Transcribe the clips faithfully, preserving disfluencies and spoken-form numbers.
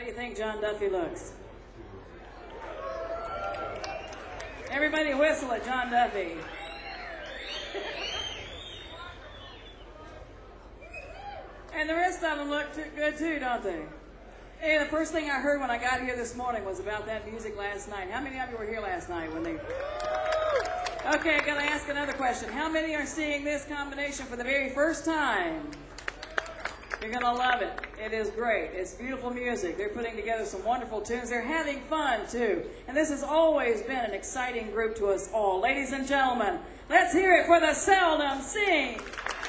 you think John Duffy looks? Everybody whistle at John Duffy. And the rest of them look too good too, don't they? Hey, the first thing I heard when I got here this morning was about that music last night. How many of you were here last night when they... Okay, I gotta ask another question. How many are seeing this combination for the very first time? You're gonna love it. It is great. It's beautiful music. They're putting together some wonderful tunes. They're having fun too. And this has always been an exciting group to us all. Ladies and gentlemen, let's hear it for the Seldom Sing.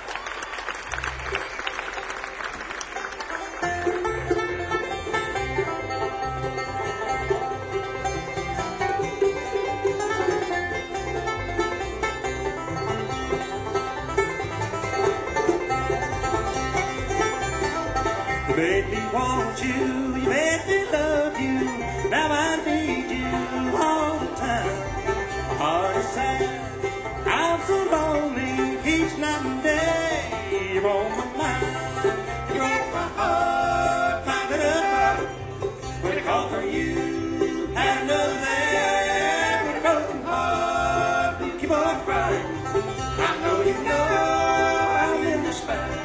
You made me want you, you made me love you. Now I need you all the time. My heart is sad, I'm so lonely each night and day. You're on my mind, you broke my heart, my little heart. When I call for you, I know that with a broken heart, you keep on crying. I know you know I'm in despair.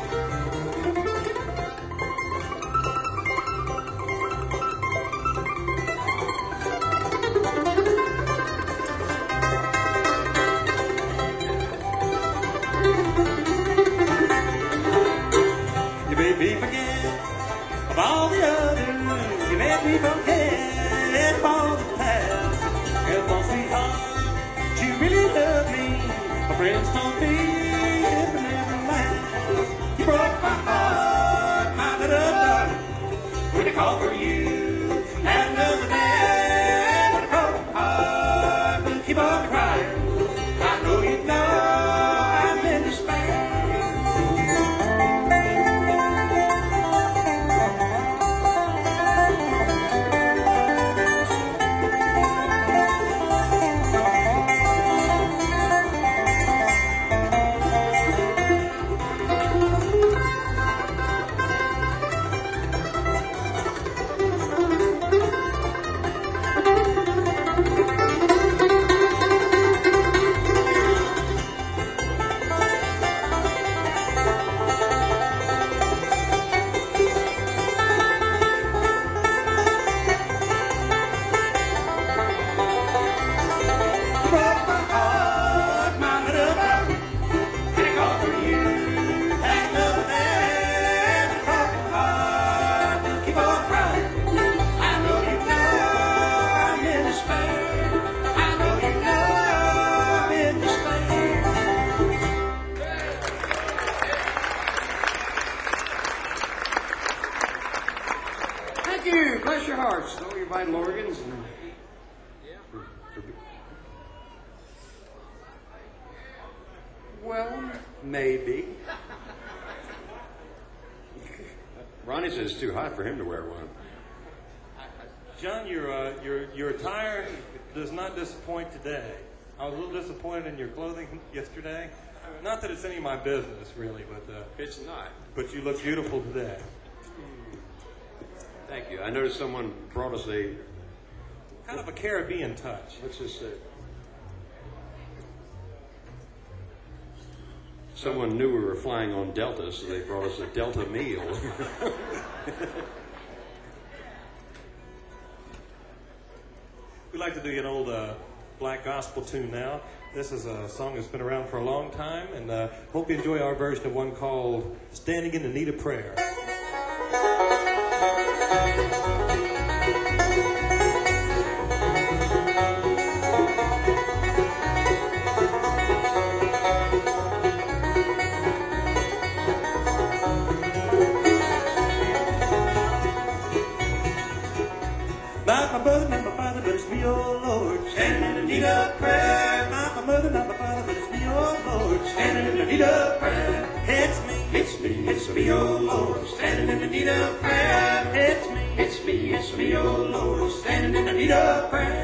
Me forget of all the others. You made me forget of all the past. If my sweetheart, you really love me. My friends told me it would never last. You broke my heart, my little darling. When I call for you, and another day, when I broke my heart, will keep on crying. I know you know I'm in despair. Bless your hearts, all your vital organs. And for, for, well, maybe. Ronnie says it's too hot for him to wear one. John, your uh, your your attire does not disappoint today. I was a little disappointed in your clothing yesterday. Not that it's any of my business, really, but uh, It's not. but you look beautiful today. Thank you. I noticed someone brought us a, Kind of a Caribbean touch. what's this say? Someone knew we were flying on Delta, so they brought us a Delta meal. We'd like to do an old uh, black gospel tune now. This is a song that's been around for a long time, and uh, hope you enjoy our version of one called Standing in the Need of Prayer. Not my brother, not my father, but it's me, oh Lord, standing in the need of prayer. Not my mother, not my father, but it's me, oh Lord, standing in the need of prayer. It's me, it's me, it's me, oh Lord, standing in the need of prayer. It's me, it's me, it's me, oh Lord, standing in the need of prayer.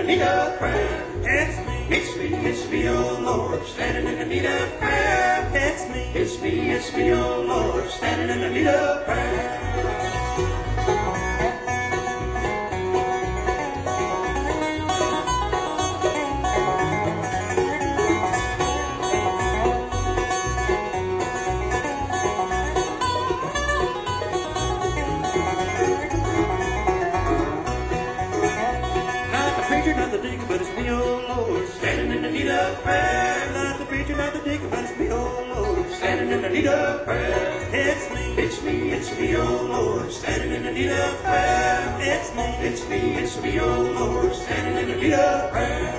the need of prayer. It's me, it's me, it's me, oh Lord, standing in the need of prayer. It's me, it's me, it's me, oh Lord, standing in the need of prayer. But it's me, oh Lord, standing in the need of prayer. Not the preacher, not the deacon, but it's me, oh Lord, standing in the need of prayer. It's me, it's me, it's me, oh Lord, standing in the need of prayer. It's me, it's me, it's me, oh Lord, standing in the need of prayer.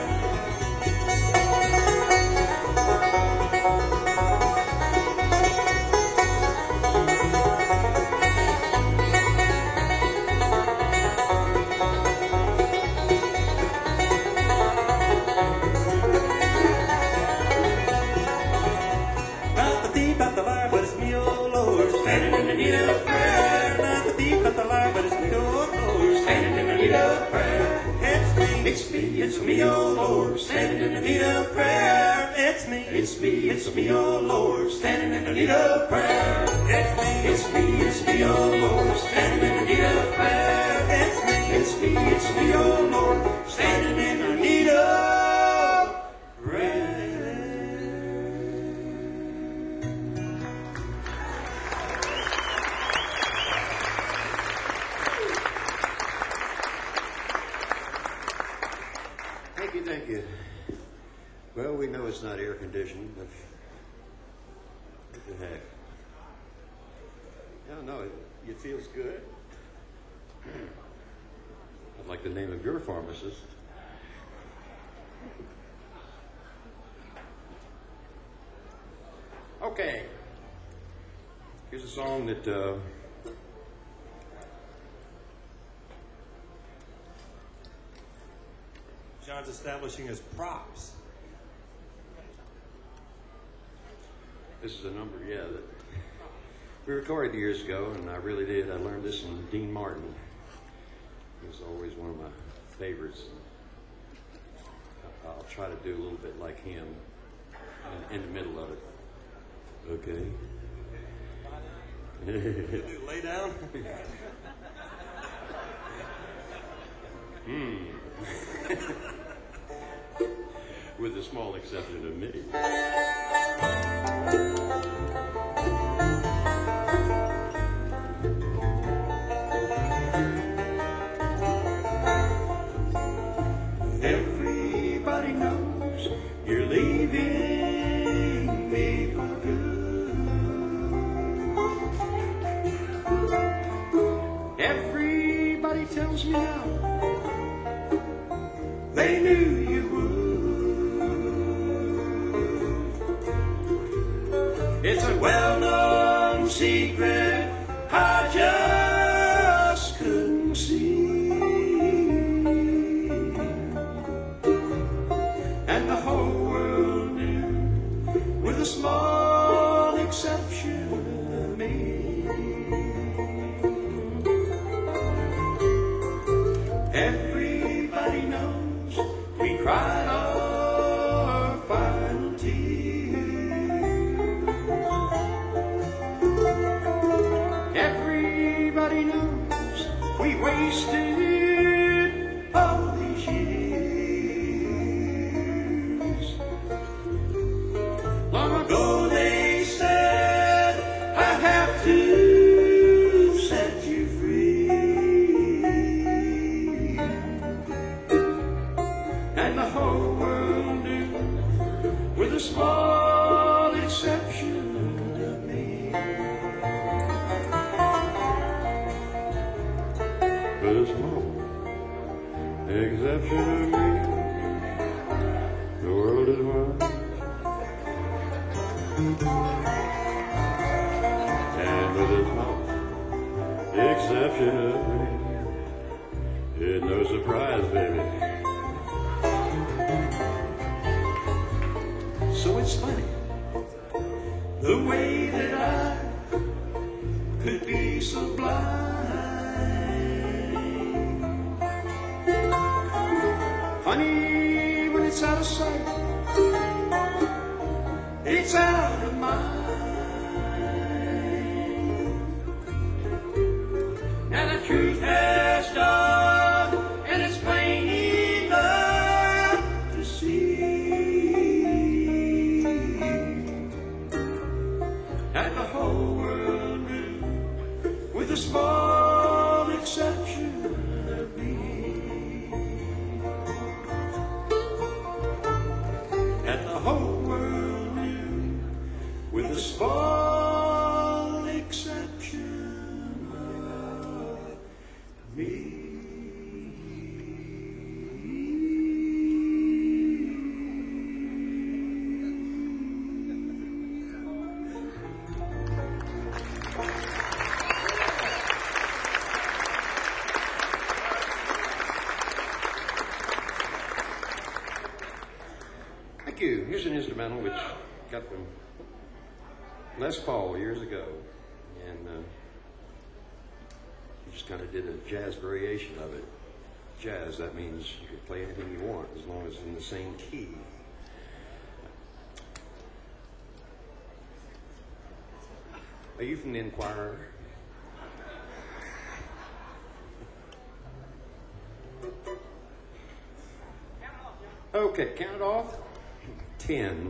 It's me, it's me, oh Lord, standing in the need of prayer. It's me, it's me, it's me, oh Lord, standing in the need of prayer. It's me, it's me, it's me, oh Lord, standing in the need of prayer. It's me, it's me, it's me, oh Lord, standing in the need of prayer. Thank you, thank you. Well, we know it's not air conditioned, but what the heck? I don't know, it, it feels good. I'd like the name of your pharmacist. Okay. Here's a song that uh, John's establishing his props. this is a number, yeah, that we recorded years ago, and I really did. I learned this from Dean Martin. He was always one of my favorites. I'll try to do a little bit like him in, in the middle of it. Okay. Lay down. Hmm. With the small exception of me. Everybody knows you're leaving me for good. Everybody tells me now they knew you would. It's a well-known secret I just couldn't see. And the whole world knew, with a small exception of me. Everybody knows we cried our final tears. Everybody knows we wasted all these years. Long ago they said I have to set you free. And the whole world knew, with a small exception of me. With a small exception of me, the world is wide. And with a small exception of me, it's no surprise, baby. So it's funny, the way that I could be so blind. Money, when it's out of sight, it's out of mind. Now the truth has dawned, and it's plain enough to see that the whole world knew, with a small exception of me. That the whole world knew, with a small exception of me. Thank you. Here's an instrumental which got from Les Paul years ago, and uh, he just kind of did a jazz variation of it. Jazz, that means you can play anything you want as long as it's in the same key. Are you from the Inquirer? Okay, count it off. Ten.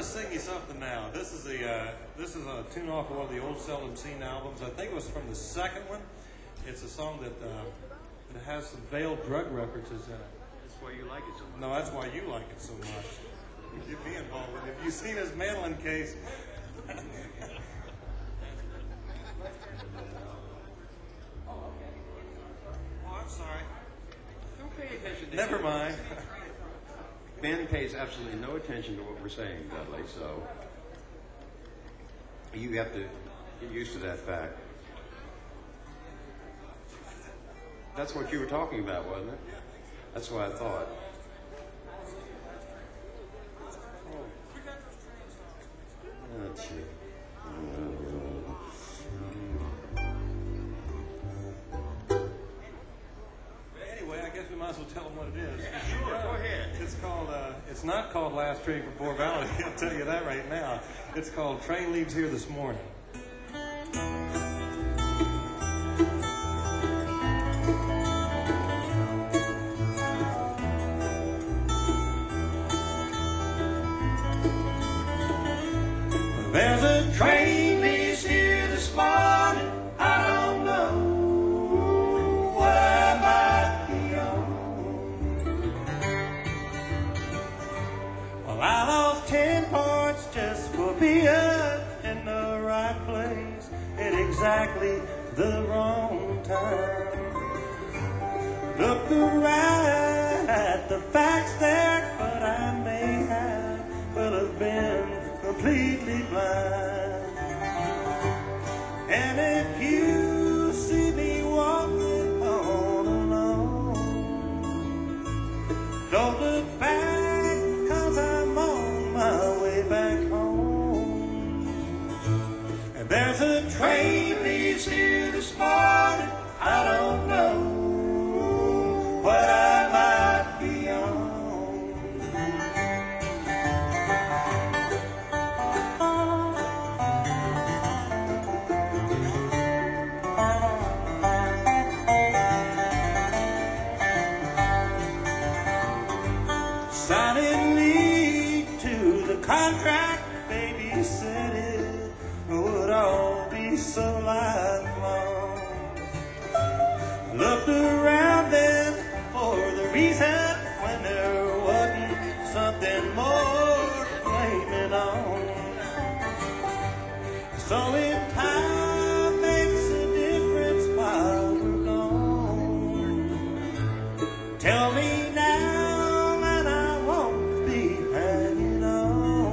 sing you something now. This is a uh, this is a tune off of one of the old Seldom Seen albums. I think it was from the second one. It's a song that uh, that has some veiled drug references in it. That's why you like it so much. No, that's why you like it so much. You'd be involved with it. If you've seen his mandolin case. Oh, I'm sorry. Don't pay attention to Never him. mind. Ben pays absolutely no attention to what we're saying, Dudley, so you have to get used to that fact. That's what you were talking about, wasn't it? That's what I thought. Oh, gee. Anyway, I guess we might as well tell them what it is. Sure, go ahead. It's called, uh, it's not called Last Train from Poor Valley, I'll tell you that right now. It's called Train Leaves Here This Morning. There's a train leaves here this morning. I don't know what I might be on. Well, I lost ten points just for being in the right place at exactly the wrong time. Looked around at the facts there, but I may have, well, have been completely blind. And if you see me walking on alone, don't look back, 'cause I'm on my way back home. And there's a train leaves here this morning. I don't know what I might be on. Contract, baby said it would all be so lifelong. Looked around then for the reason when there wasn't something more to blame it on. So if time makes a difference while we're gone, tell me now and I won't be hanging on.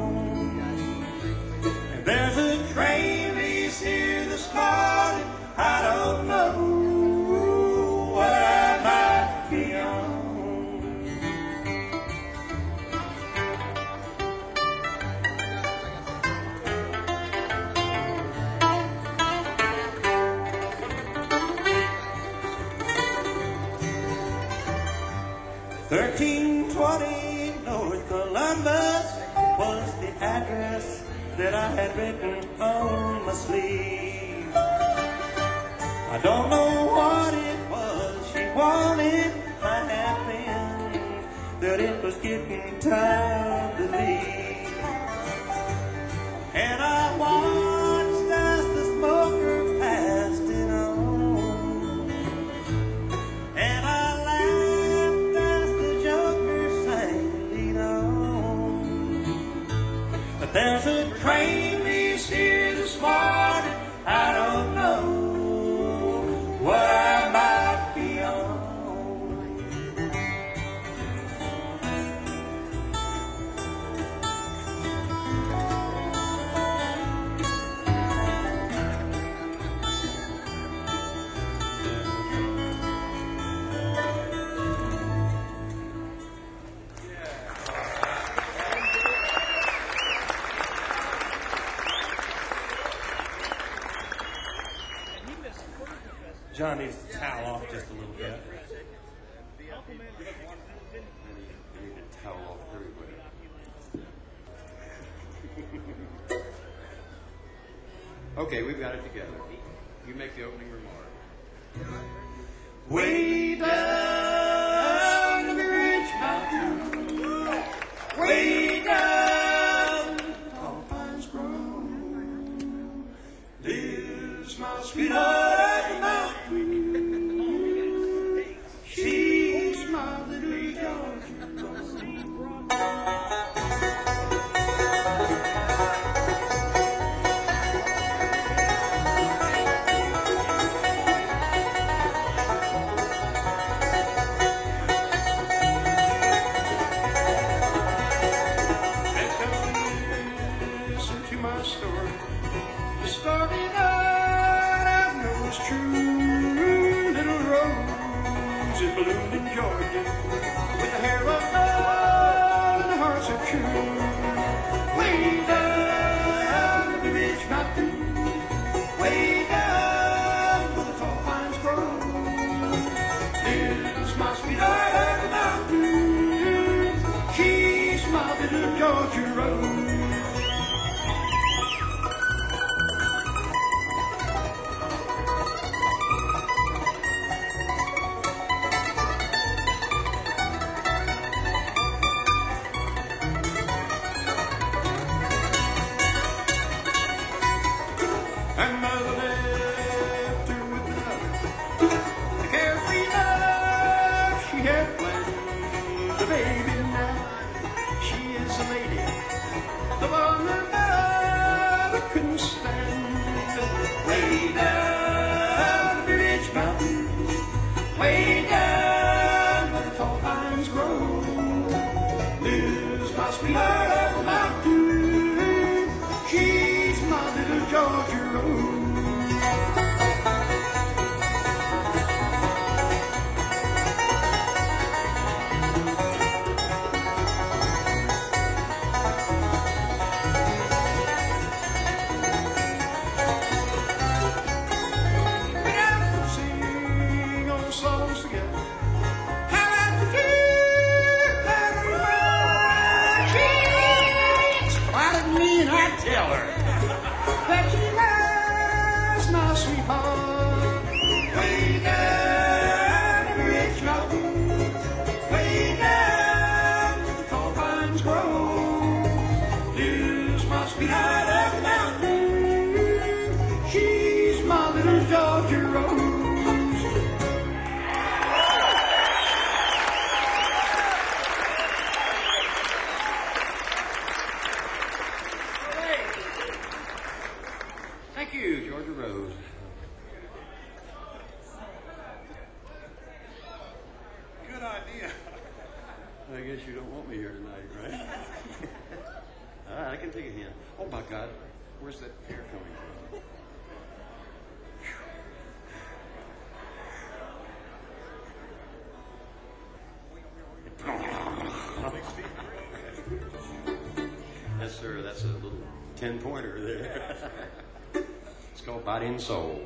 There's a train leaves here this morning. I don't know what I might be on. thirteen twenty North Columbus was the address that I had written on my sleeve. I don't know what it was she wanted. I had been that it was getting time to leave. And I watched as the smoker passed it on. And I laughed as the joker sang lead on. But there's a train leaves here this morning. I don't know what I might be on. John needs to towel off just a little bit. I need to towel off everybody. Okay, we've got it together. You make the opening remark. Way down the Ridge Mountain, way down roses bloomed in Georgia with the hair of gold and the hearts of true. Way down the ridge mountain, way down where the tall pines grow. This must be the heart of the mountain. She's my little Georgia Rose. And mother left her with another. The carefree love she had planned. The baby now, she is a lady. The one her mother couldn't stand. Way down the ridge mountain, way down where the tall pines grow. Lives my sweetheart of the mountain. She's my little Georgia Rose. We have to sing old songs together. How about the kid that we were? She spotted me and I tell her that she loves my sweetheart. Way down in the rich mountain, way down where the tall pines grow. Lives my sweetheart of the mountain. She's my little Georgia Rose. Thank you, Georgia Rose. Good idea. I guess you don't want me here tonight, right? All right, I can take a hint. Oh my God, where's that hair coming from? Yes, sir. That's a little ten pointer there. It's called Body and Soul.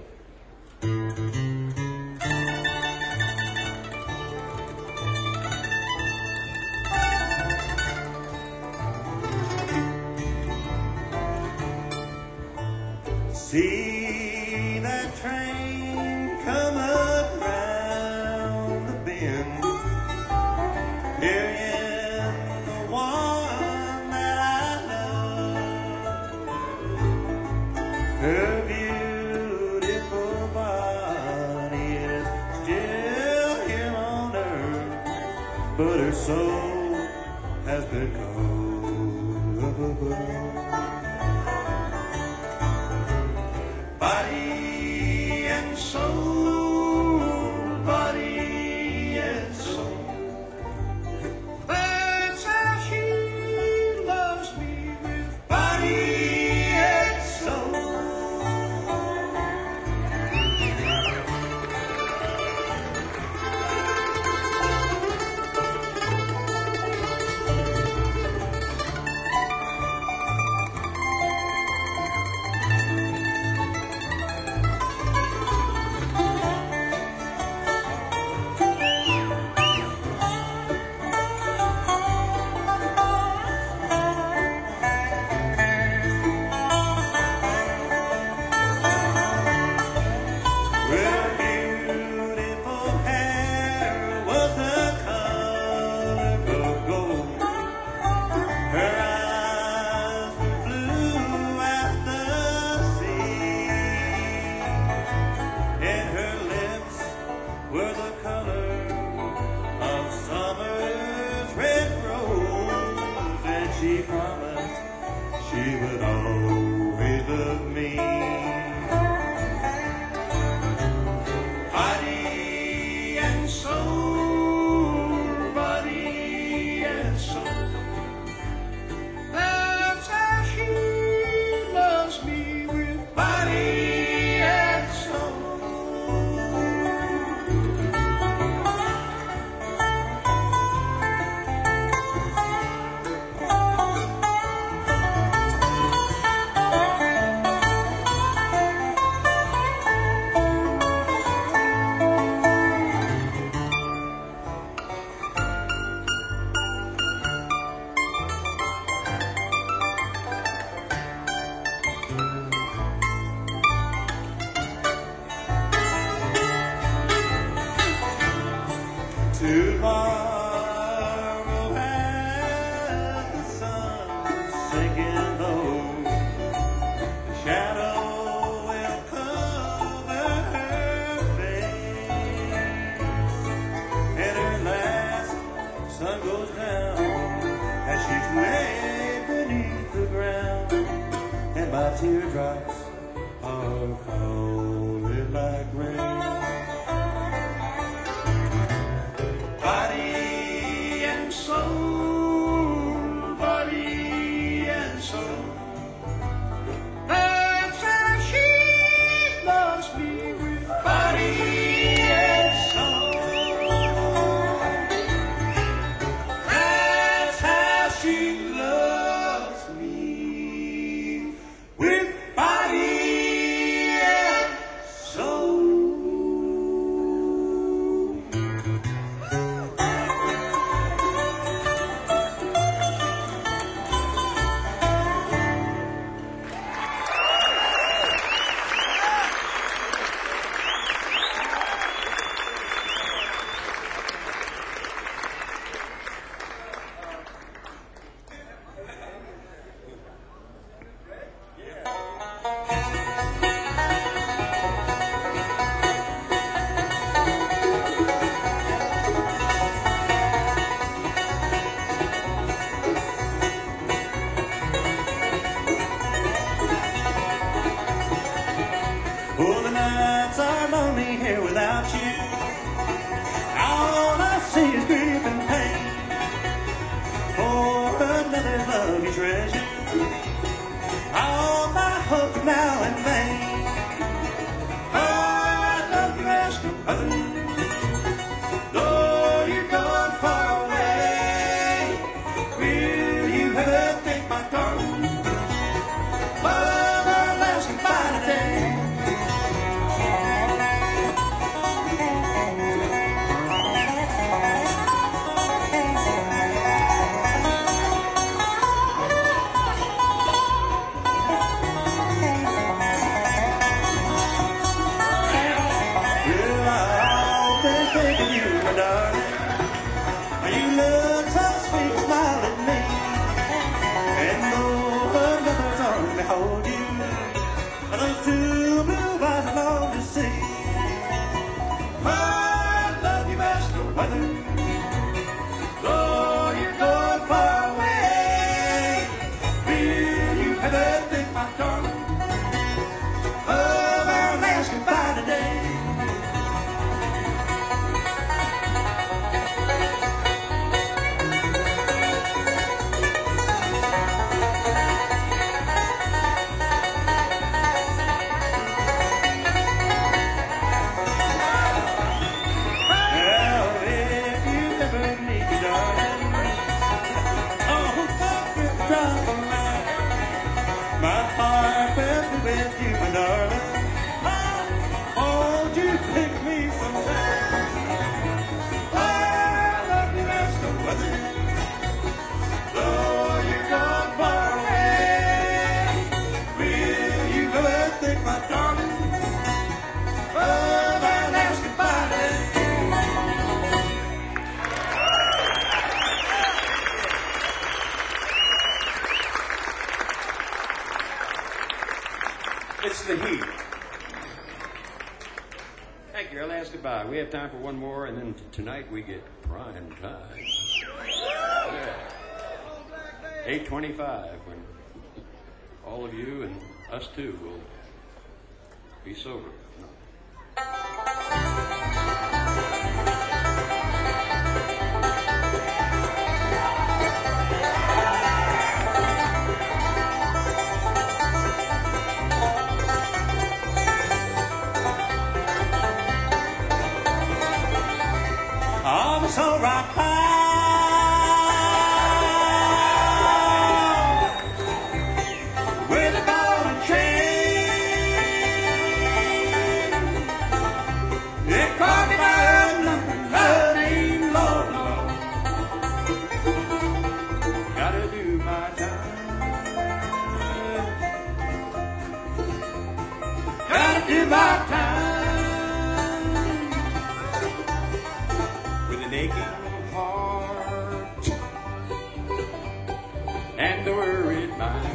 See that train come around the bend, carrying the one that I love. Her beautiful body is still here on earth, but her soul has been cold. Body and soul, body and soul. That's how she loves me, with body and soul. Tomorrow as the sun's sinking low, the shadow will cover her face, and her last sun goes down as she's laid beneath the ground, and my teardrops are falling like rain. Body and soul, body and soul. That's how she loves me with body and soul. That's how she loves me with body and soul. Oh, the nights are lonely here without you. All I see is grief and pain for another love you treasure. All my hopes are now in vain. Oh, I love you as no other. Though you're gone far away, will you ever think, my darling, of our last goodbye today? Well, I've been thinking you, my darling. You look so sweet, smile at me. And though another's arms may hold you, those two blue eyes I long to see. I love you as no other. Though you're gone far away, will you ever think, my darling, of our last goodbye today? Well, if you ever need me, darling, oh, don't get drop a line. My heart will be with you, my darling. Oh, won't you pick me sometime? I love you as no other. Though you're gone far away, will you ever think, my darling, of our last goodbye day? It's the heat. Thank you. Our last goodbye. We have time for one more, and then t- tonight we get prime time. Yeah. eight twenty-five, when all of you and us too will be sober. I'm so rock bound with a ball and chain. It caught me by a number name, Lord, Lord. Gotta do my time. Gotta do my time. With an aching heart and the worried mind.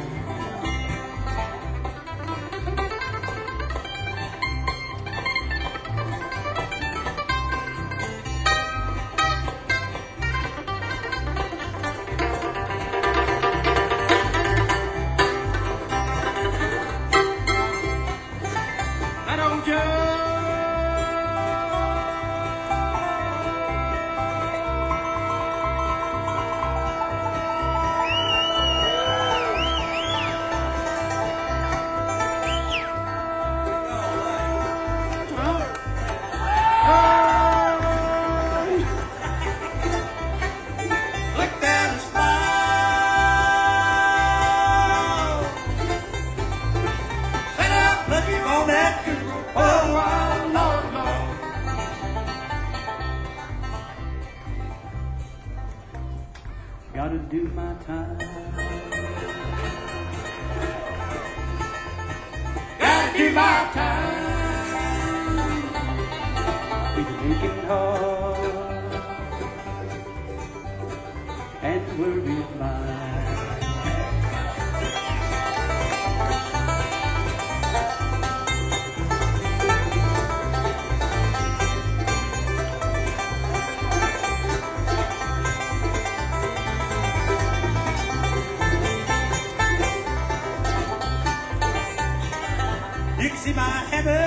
I don't judge. Look down and smile. Set up looking on that girl. Oh, oh, Lord, Lord. Gotta do my time. Gotta do my time. With an aching heart and worried mind. You can see my heaven.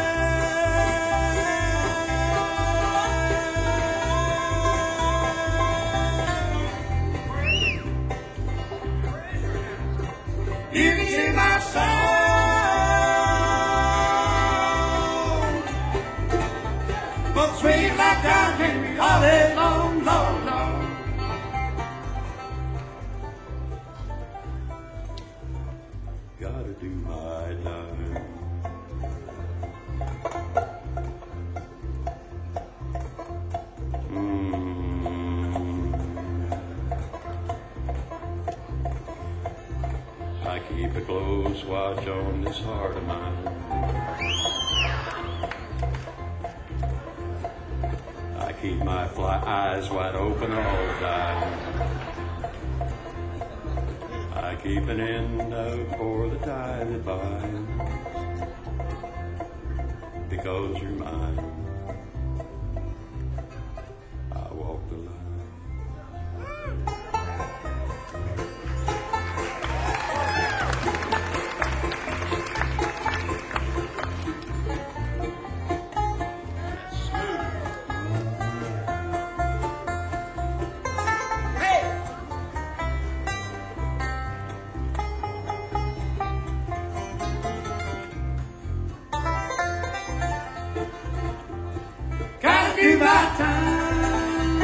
You can see my soul. But sweet like John Henry all day long, long, long. Gotta do my time. Mm. I keep a close watch on this heart of mine. I keep my fly eyes wide open all the time. I keep an end out for the tide that binds, because you're mine. I walk the line. Gotta do my time.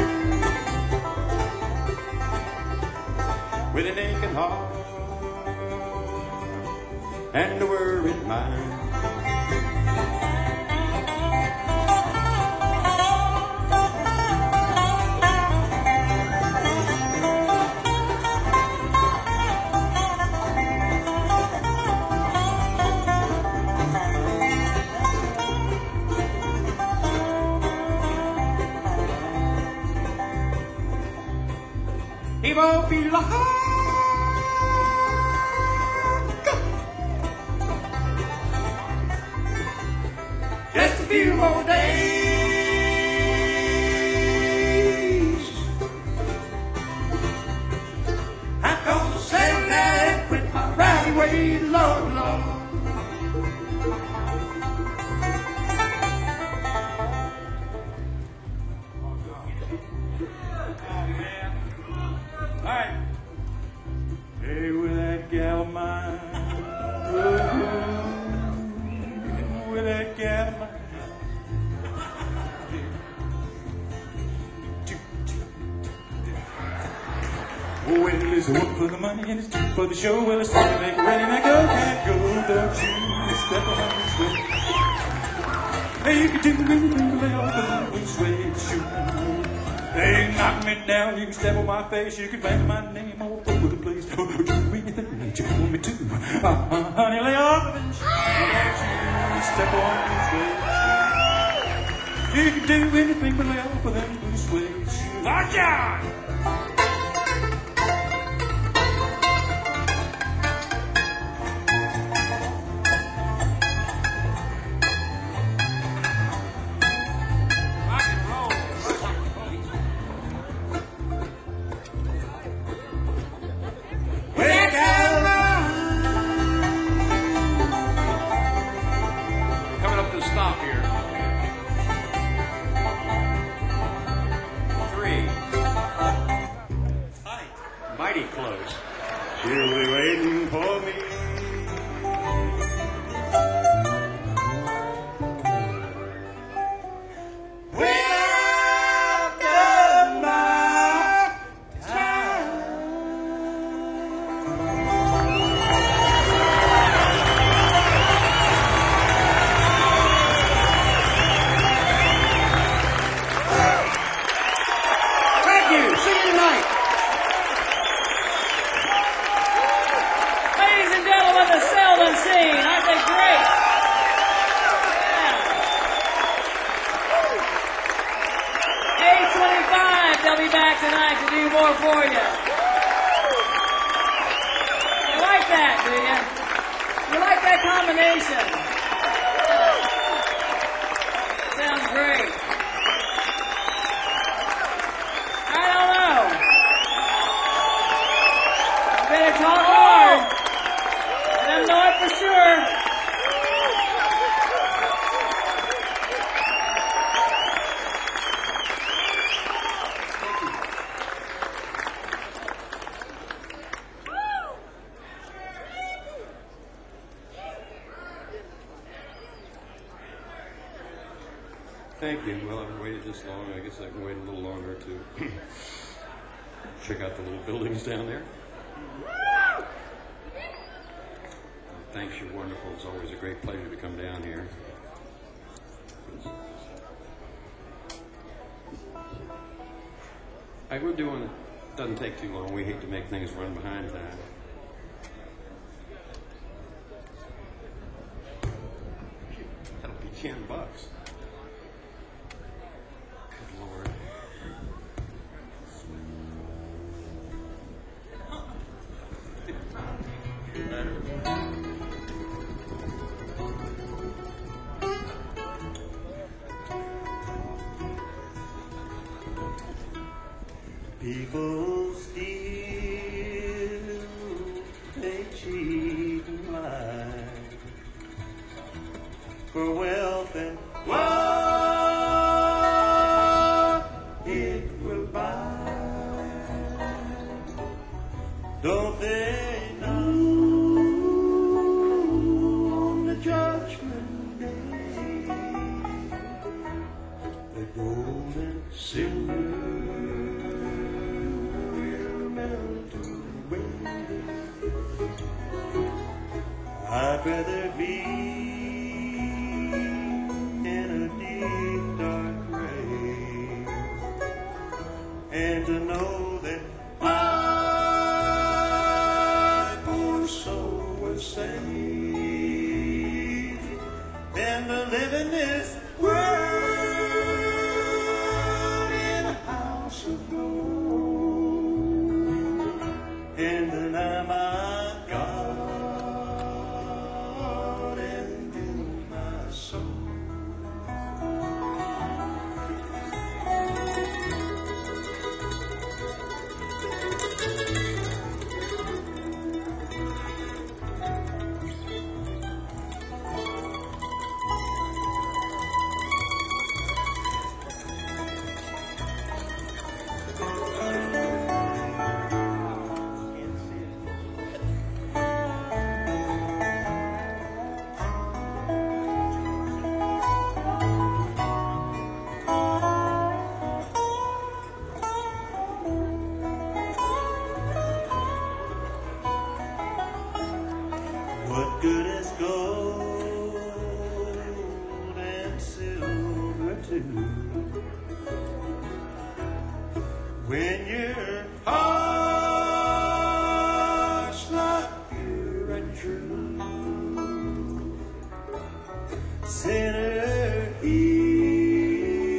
With an aching heart and a worried mind. He won't be long. Just a few more days. I'm gonna settle down and quit my rowdy ways, Lord, Lord. All right. Hey, with that gal of mine. Ooh, with that gal of mine. Oh, well, it's one for the money and it's two for the show. Well, it's time to make ready, make go, can't go, don't you step on this way. Hey, you can do me, lay off the little suede shoe. Hey, knock me down, you can step on my face, you can bang my name all over the place. Oh, do anything that you want me to. Uh, uh, honey, lay off the shoe, don't you step on this way. You can do anything but lay off of them blue suede shoes. Watch out! Coming up to the stop here. Three. Mighty close. You'll be waiting for me. Well done, my time. Thank you. See you tonight. Ladies and gentlemen, the Selden scene. Aren't they great? Yeah. eight twenty-five, they'll be back tonight to do more for you. You like that, do you? You like that combination? Sounds great. I don't know. You better talk hard. Let them know it for sure. Thank you. Well, I've waited this long. I guess I can wait a little longer to check out the little buildings down there. Uh, thanks, you're wonderful. It's always a great pleasure to come down here. I will do one that doesn't take too long. We hate to make things run behind time. That'll be ten bucks. Good Lord. People still they cheat and lie for wealth and what it will buy. Don't they know on the judgment day the gold and silver I'd rather be in a deep dark grave and to know that my poor soul was saved than to live in this world in a house of gold and deny my God. What good is gold and silver too when your heart's not pure and true? Sinner, hear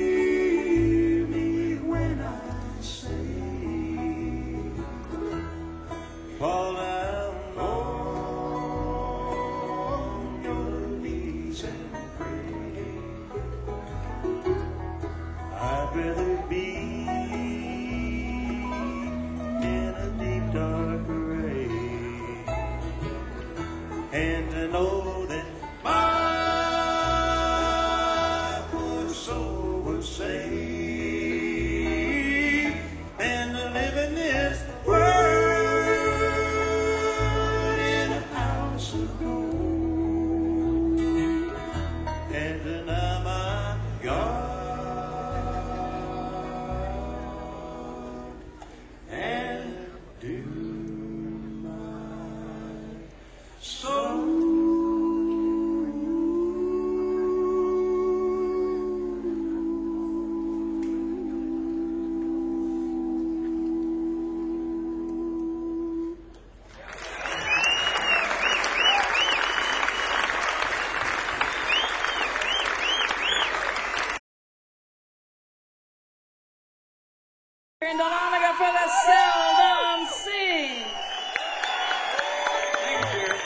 In Dahlonega for the Seldom Sing. Thank you, Jerry.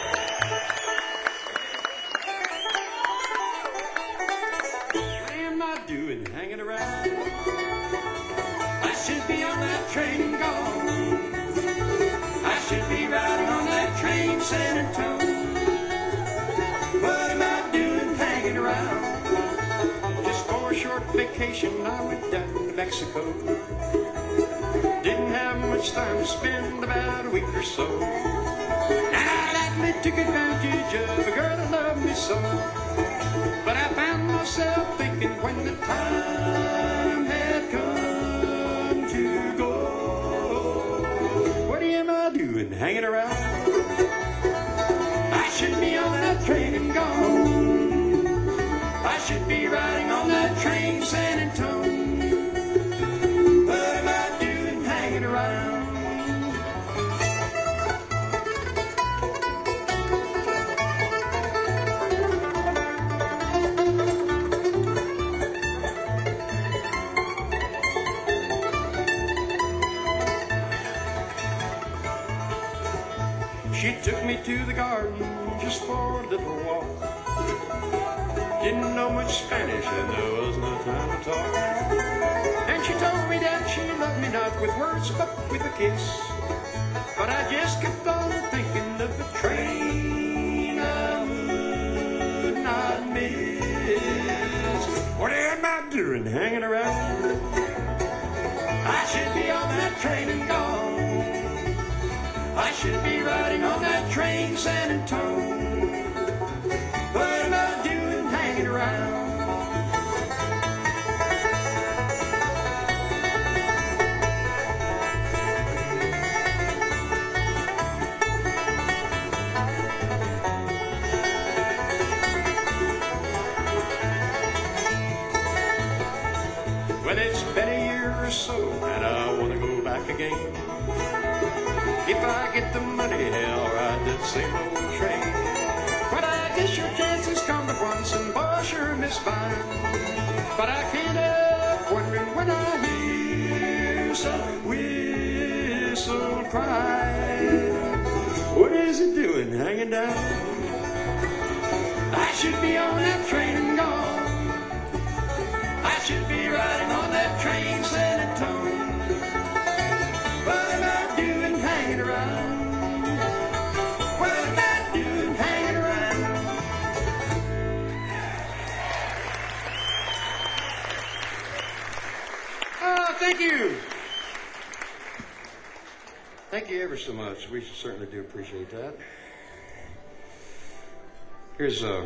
What am I doing hanging around? I should be on that train and gone. I should be riding on that train, San Antonio. What am I doing hanging around? Just for a short vacation, I went down to Mexico. Didn't have much time to spend, about a week or so. And I gladly took advantage of a girl that loved me so. But I found myself thinking when the time had come to go, what am I doing hanging around? I should be on that train and gone. I should be riding on that train, San Antonio. What am I doing hanging around? She took me to the garden just for a little walk. Didn't know much Spanish and there was no time to talk. And she told me that she loved me not with words but with a kiss. But I just kept on thinking of the train I would not miss. What am I doing hanging around? I should be on that train and gone. I should be riding on that train, San Antonio. What am I doing hanging around? Well, it's been a year or so, and I want to go back again. If I get the money, I'll ride that same old train. But I guess your chances come at once, and boy, sure miss mine. But I can't help wondering when I hear some whistle cry. What is it doing hanging down? I should be on that train and gone. I should be riding on that train, San Antonio. What am I doing hanging around? What am I doing hanging around? Oh, thank you. Thank you ever so much. We certainly do appreciate that. Here's a...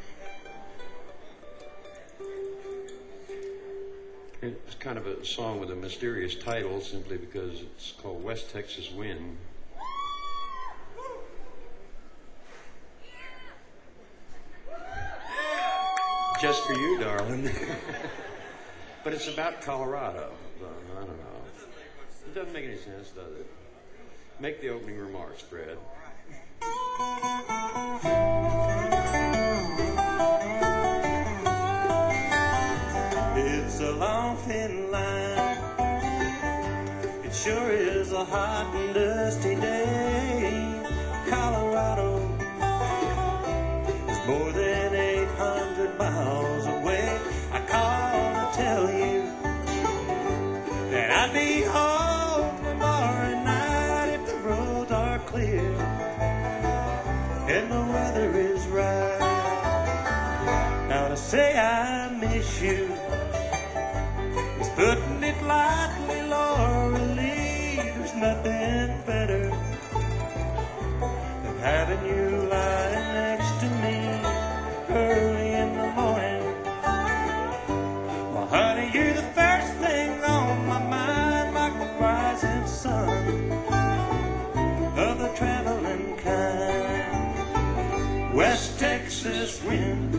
It's kind of a song with a mysterious title simply because it's called West Texas Wind. Just for you, darling. But it's about Colorado. So, I don't know. It doesn't make any sense, does it? Make the opening remarks, Fred. It's a long thin line. It sure is a hot and dusty day. Colorado is more than eight hundred miles away. I called to tell you that I'd be home tomorrow night if the roads are clear and the weather is right. Now to say I miss you, putting it lightly, Laura Lee, there's nothing better than having you lying next to me early in the morning. Well, honey, you're the first thing on my mind, like the rising sun of the traveling kind. West Texas wind,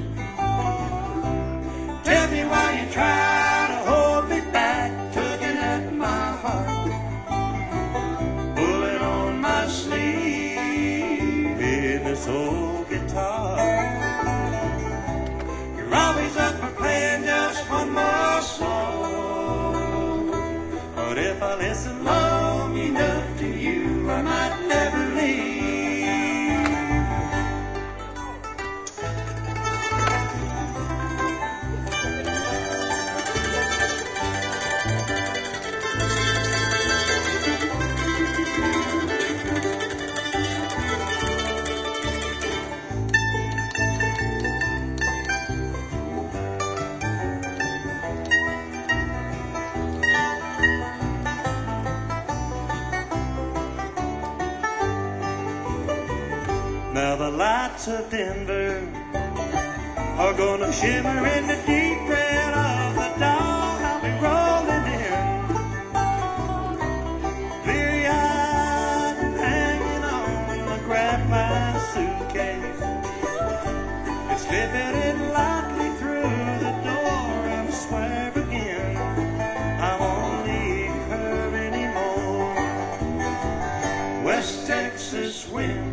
tell me why you try to hold me back, tugging at my heart, pulling on my sleeve in this old guitar. You're always up for playing just one more song, but if I listen long enough to you, I might never leave. Now the lights of Denver are gonna shimmer in the deep red of the dawn. I'll be rolling in, bleary-eyed and hanging on. I grab my suitcase and slip it in lightly through the door. I swear again, I won't leave her anymore. West Texas wind,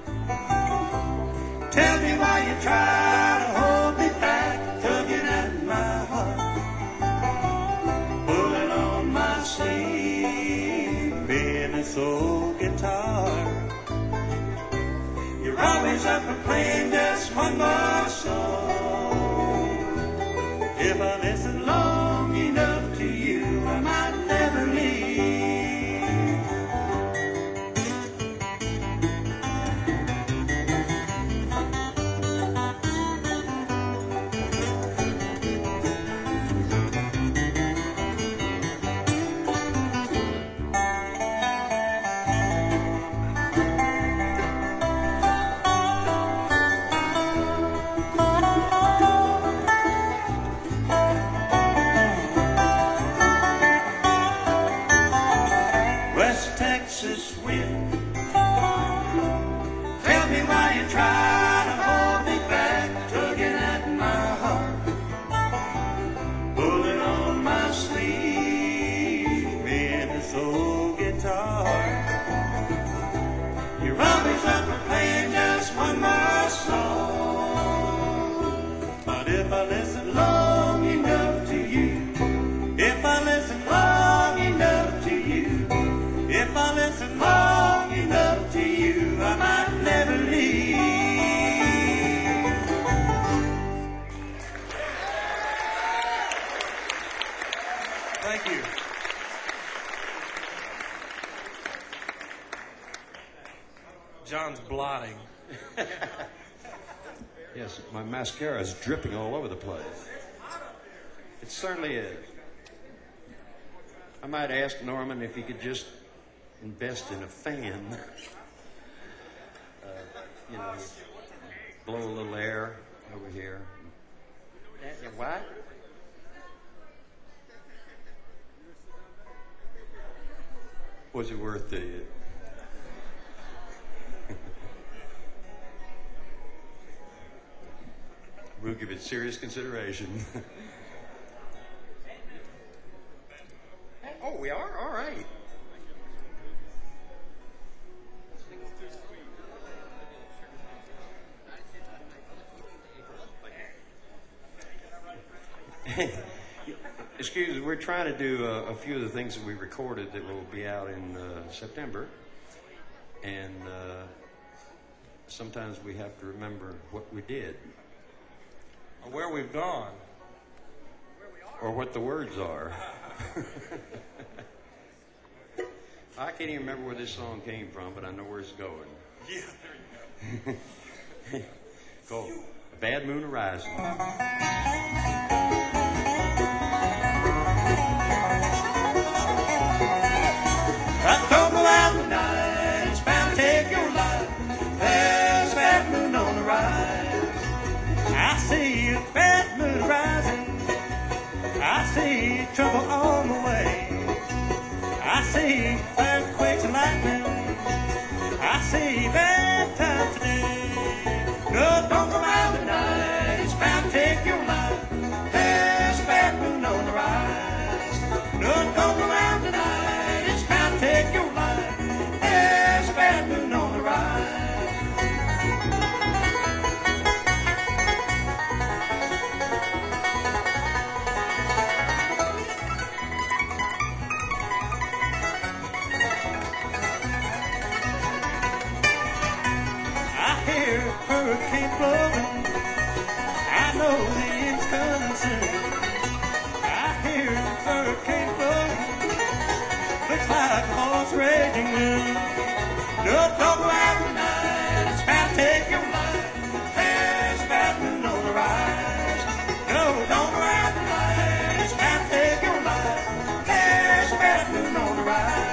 tell me why you try to hold me back, tugging at my heart, pulling on my sleeve, being a soul guitar. You're always up and playing just one more song. If I listen long enough to you, I might never leave. Texas wind, tell me why you try to hold me back, tugging at my heart, pulling on my sleeve, being a soul guitar. You're always up and playing just one more song. But if I listen long enough to you, if I listen long enough to you, if I listen long enough to you, I might never leave. Thank you. John's blotting. Yes, my mascara is dripping all over the place. It certainly is. I might ask Norman if he could just invest in a fan. Uh, you know, blow a little air over here. What? Was it worth the... We'll give it serious consideration. Oh, we are? All right. Excuse me, we're trying to do uh, a few of the things that we recorded that will be out in uh, September. And uh, sometimes we have to remember what we did. Or where we've gone. Or what the words are. I can't even remember where this song came from, but I know where it's going. Yeah, there you go. Called Bad Moon Arising. I don't go out tonight, it's bound to take your life. There's a bad moon on the rise. I see a bad moon rising. I see trouble on the way. I see earthquakes and lightning. I see bad times today. No, don't go out tonight, it's bound to take your life. There's a bad moon on the rise. No, don't go out tonight, it's bound to take your life. There's a bad moon on the rise. hurricane blowing. I know the end's coming soon. I hear the hurricane blowing. Looks like a horse raging moon. No, don't go out tonight. It's about to take your life. There's a bad moon on the rise. No, don't go out tonight. It's about to take your life. There's a bad moon on the rise.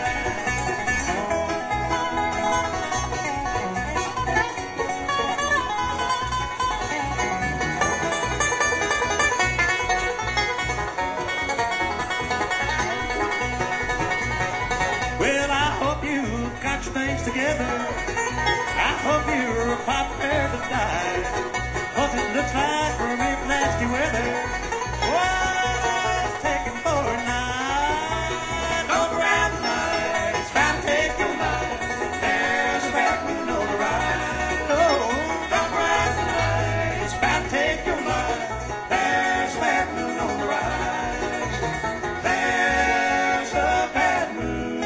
Well, I hope you got your things together. I hope you're prepared to die. 'Cause it looks like we're in nasty weather. Oh, it's taking for a night. Don't go out tonight. It's about to take your life. There's a bad moon on the rise. No, don't go out tonight. It's about to take your life. There's a bad moon on the rise. There's a bad moon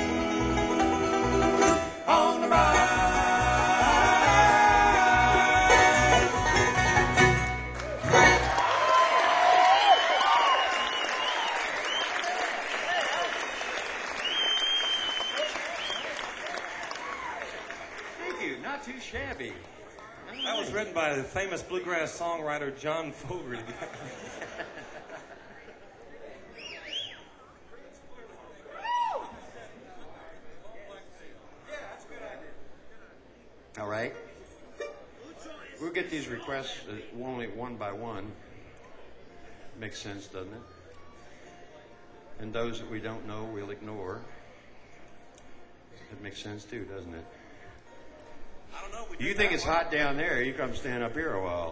on the rise. Thank you. Not too shabby. That was written by the famous bluegrass songwriter John Fogerty. All right. We'll get these requests uh, only one by one. Makes sense, doesn't it? And those that we don't know, we'll ignore. That makes sense too, doesn't it? I don't know. We You did think that it's one. hot down there, you come stand up here a while.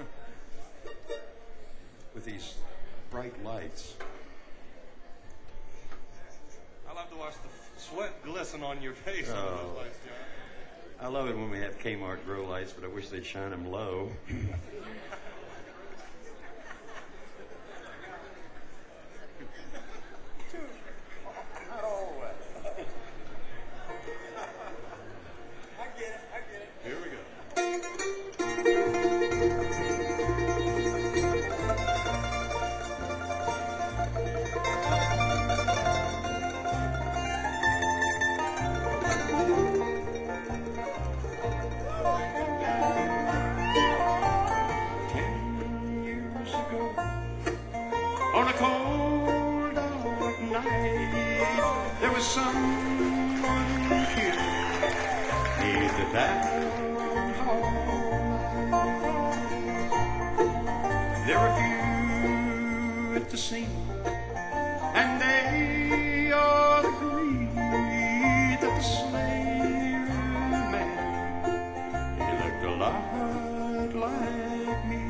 With these bright lights. I love to watch the sweat glisten on your face on Oh. those lights, John. I love it when we have Kmart grow lights, but I wish they'd shine them low. Here we go. Ten years ago, on a cold, dark night, there was someone here near the town hall. There were few at the scene, and they all agreed that the slayer man, he looked a lot like me.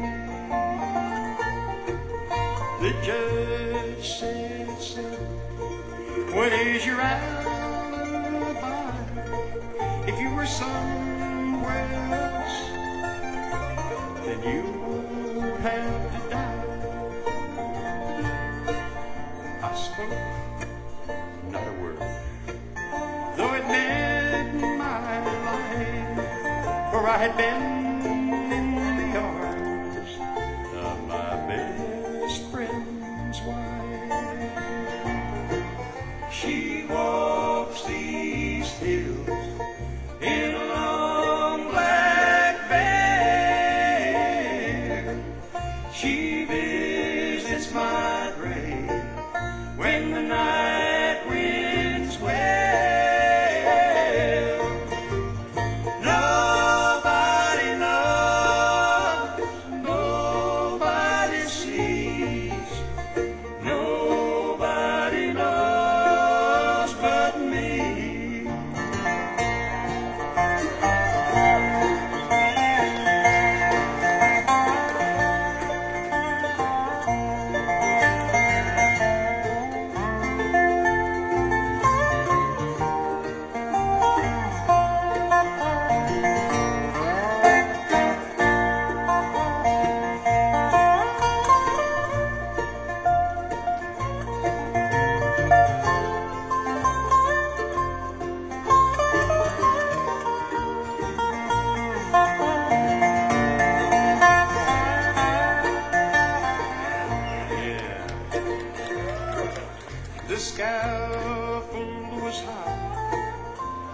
The judge said, "Son, what is your alibi? If you were somewhere else, then you would have to die." I spoke not a word, though it meant my life, for I had been in the arms of my best friend's wife. She walks these hills in a long black veil. She visits my grave when the night winds wail. Nobody knows, nobody sees, nobody knows but me.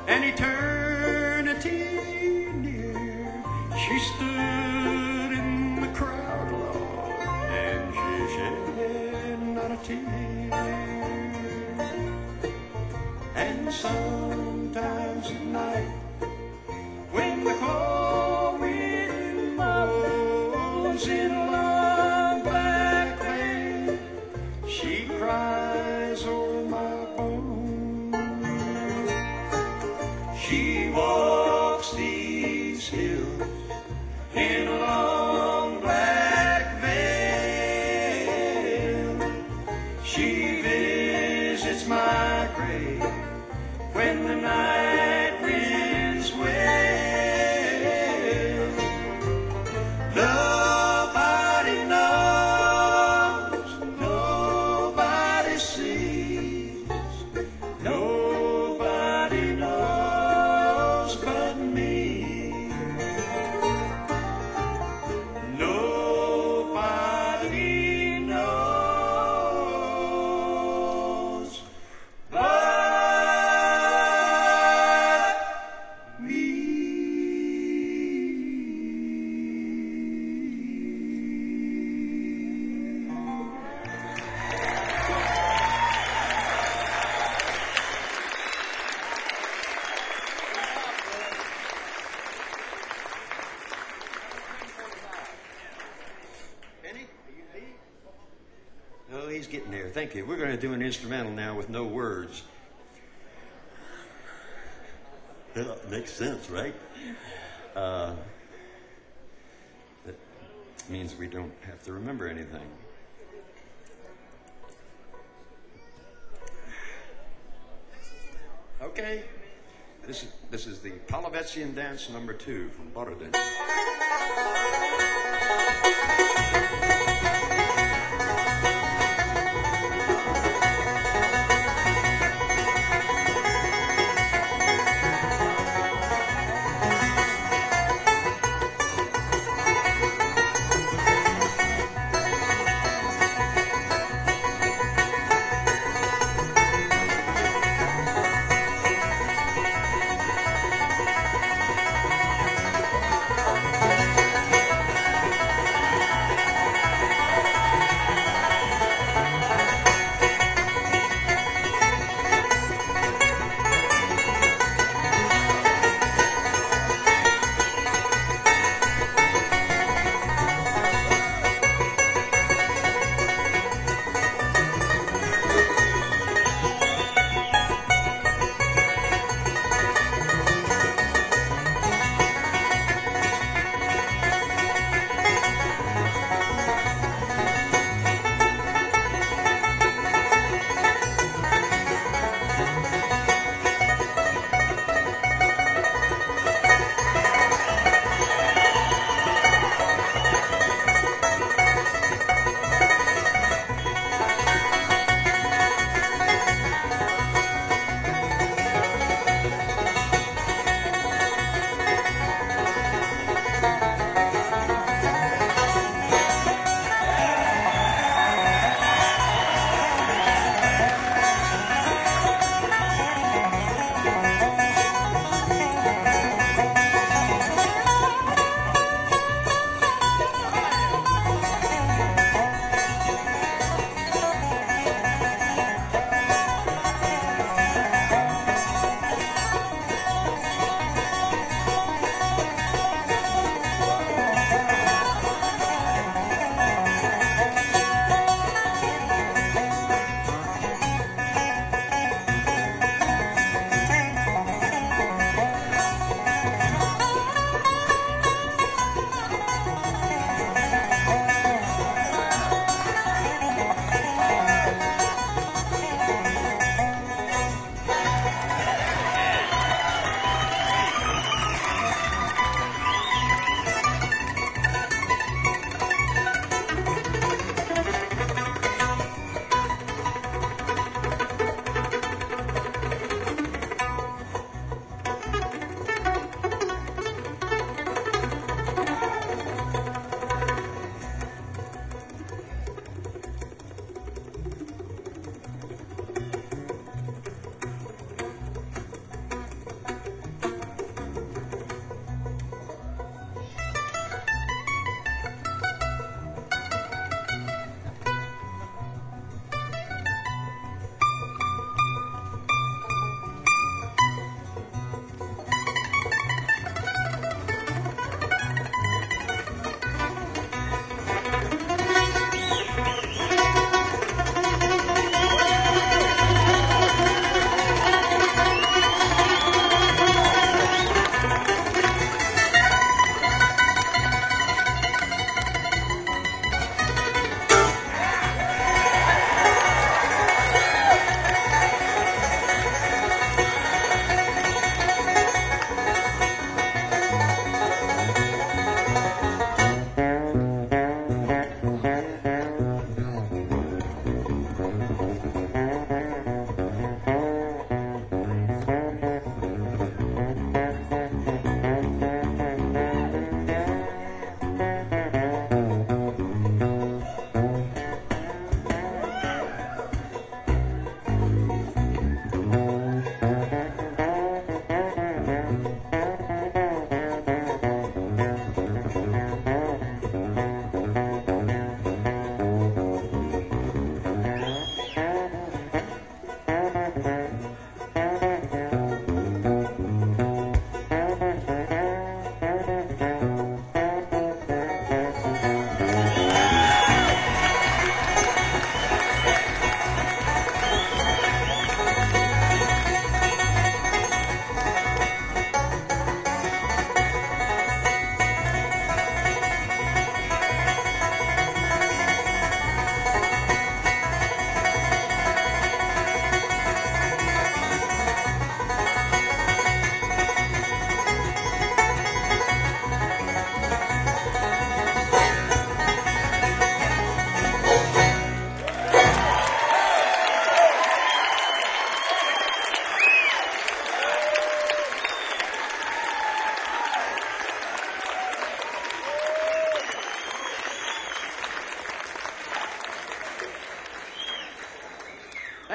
and eternity near. She stood in the crowd, Lord, and she shed not a tear. And sometimes at night, when the cold wind blows in a long black veil, she cries o'er my bones. She walks these hills in a long black veil. She visits my grave when the night winds wail. Nobody knows, nobody sees, nobody knows but me. Nobody knows but me. Benny, are you ready? Oh, he's getting there. Thank you. We're going to do an instrumental now with no words. That makes sense, right? Uh, that means we don't have to remember anything. Okay. This is, this is the Palavetzian dance number two from Borodin.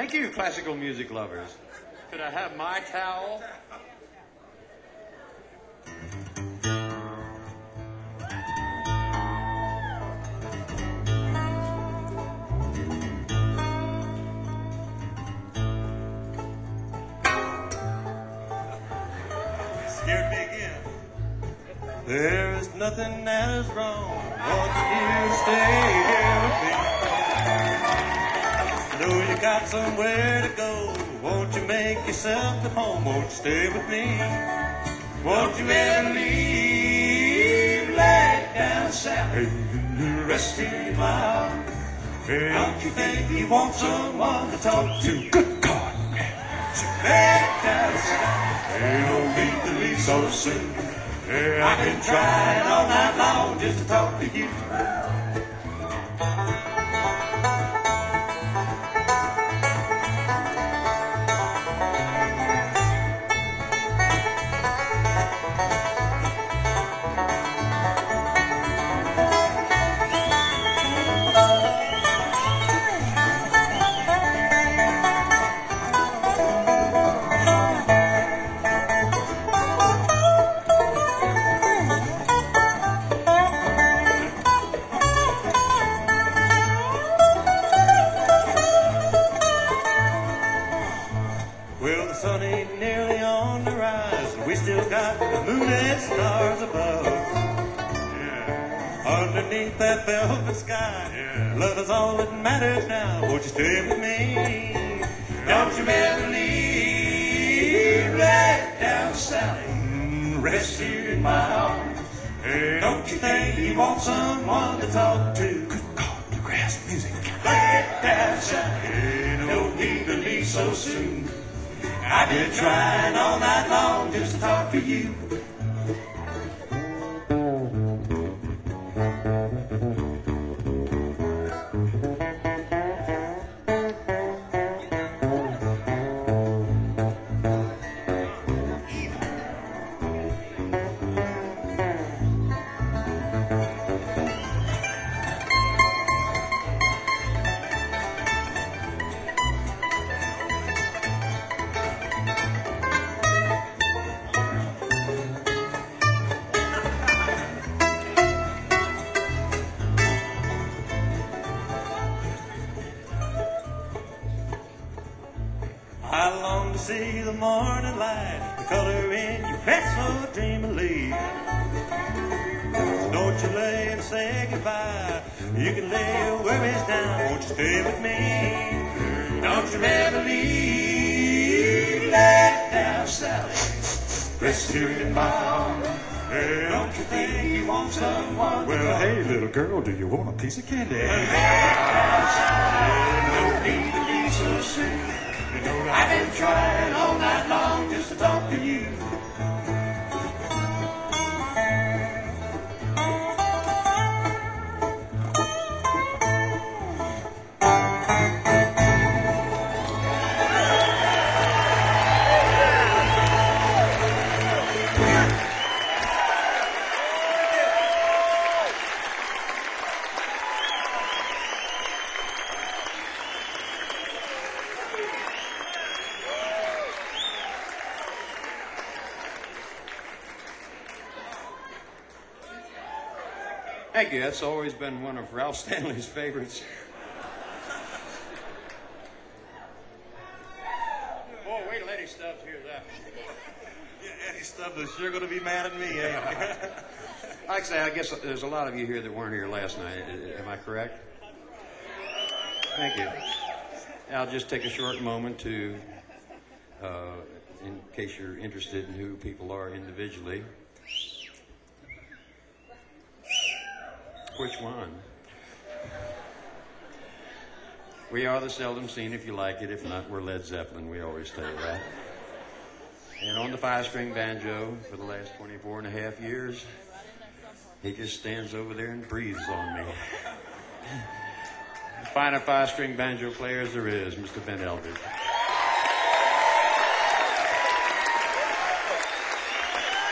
Thank you, classical music lovers. Could I have my towel? Scared me again. There is nothing that is wrong. Want you to stay here with me. Know you got somewhere to go. Won't you make yourself at home? Won't you stay with me? Won't you ever leave? Lay down south. Rest in my arms. Don't you think you want someone to talk to? Good God. Lay down south. Ain't no need to leave so soon. I've been trying all night long just to talk to you. Well, the sun ain't nearly on the rise, and we still got the moon and stars above. Yeah. Underneath that velvet sky, yeah. Love is all that matters now. Won't you stay with me? Yeah. Don't you ever leave. Lay down south, mm, rest here in my arms. Hey, don't you think you want someone to talk to? Good God, bluegrass music. Lay down south, hey, no need to leave so soon. I've been trying all night long just to talk to you. I long to see the morning light, the color in your face so dreamily. So don't you lay and say goodbye. You can lay your worries down. Won't you stay with me? Don't you ever leave. Lay down south, rest here in my arms. Hey, don't you think you want someone? Well, hey, little girl, do you want a piece of candy? Lay down south, no need to leave so soon. I've been trying all night long just to talk to you. Thank you. That's always been one of Ralph Stanley's favorites. Oh, wait till Eddie Stubbs hears that. Yeah, Eddie Stubbs is sure going to be mad at me, ain't he? Like I say, I guess there's a lot of you here that weren't here last night. Am I correct? Thank you. I'll just take a short moment to, uh, in case you're interested in who people are individually. Which one? We are the seldom seen if you like it. If not, we're Led Zeppelin. We always tell you that. And on the five-string banjo for the last twenty-four and a half years, he just stands over there and breathes on me. Finer five-string banjo player as there is, Mister Ben Eldridge.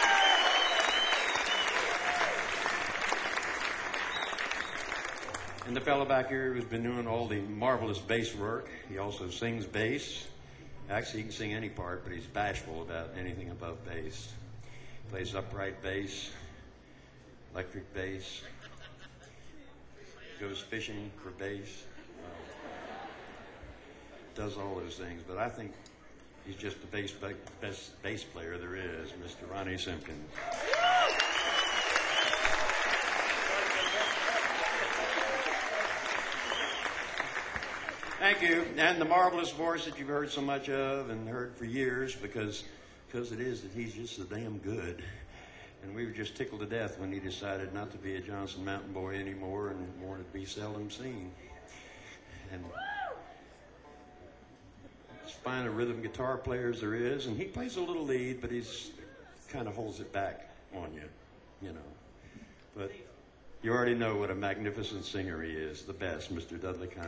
And And the fellow back here who's been doing all the marvelous bass work. He also sings bass. Actually, he can sing any part, but he's bashful about anything above bass. Plays upright bass, electric bass, goes fishing for bass, uh, does all those things. But I think he's just the bass, best bass player there is, Mister Ronnie Simpkins. Thank you. And the marvelous voice that you've heard so much of and heard for years, because because it is that he's just so damn good. And we were just tickled to death when he decided not to be a Johnson Mountain boy anymore and wanted to be seldom seen. And as fine a rhythm guitar player as there is, and he plays a little lead, but he's kind of holds it back on you, you know. But you already know what a magnificent singer he is, the best, Mister Dudley Connell.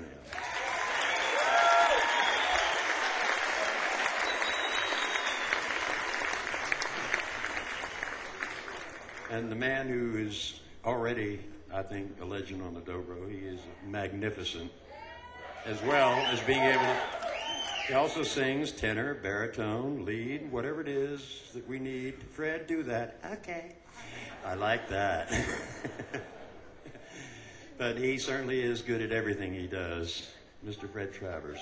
And the man who is already, I think, a legend on the dobro, he is magnificent, as well as being able to, he also sings tenor, baritone, lead, whatever it is that we need. Fred, do that. Okay. I like that. But he certainly is good at everything he does, Mister Fred Travers.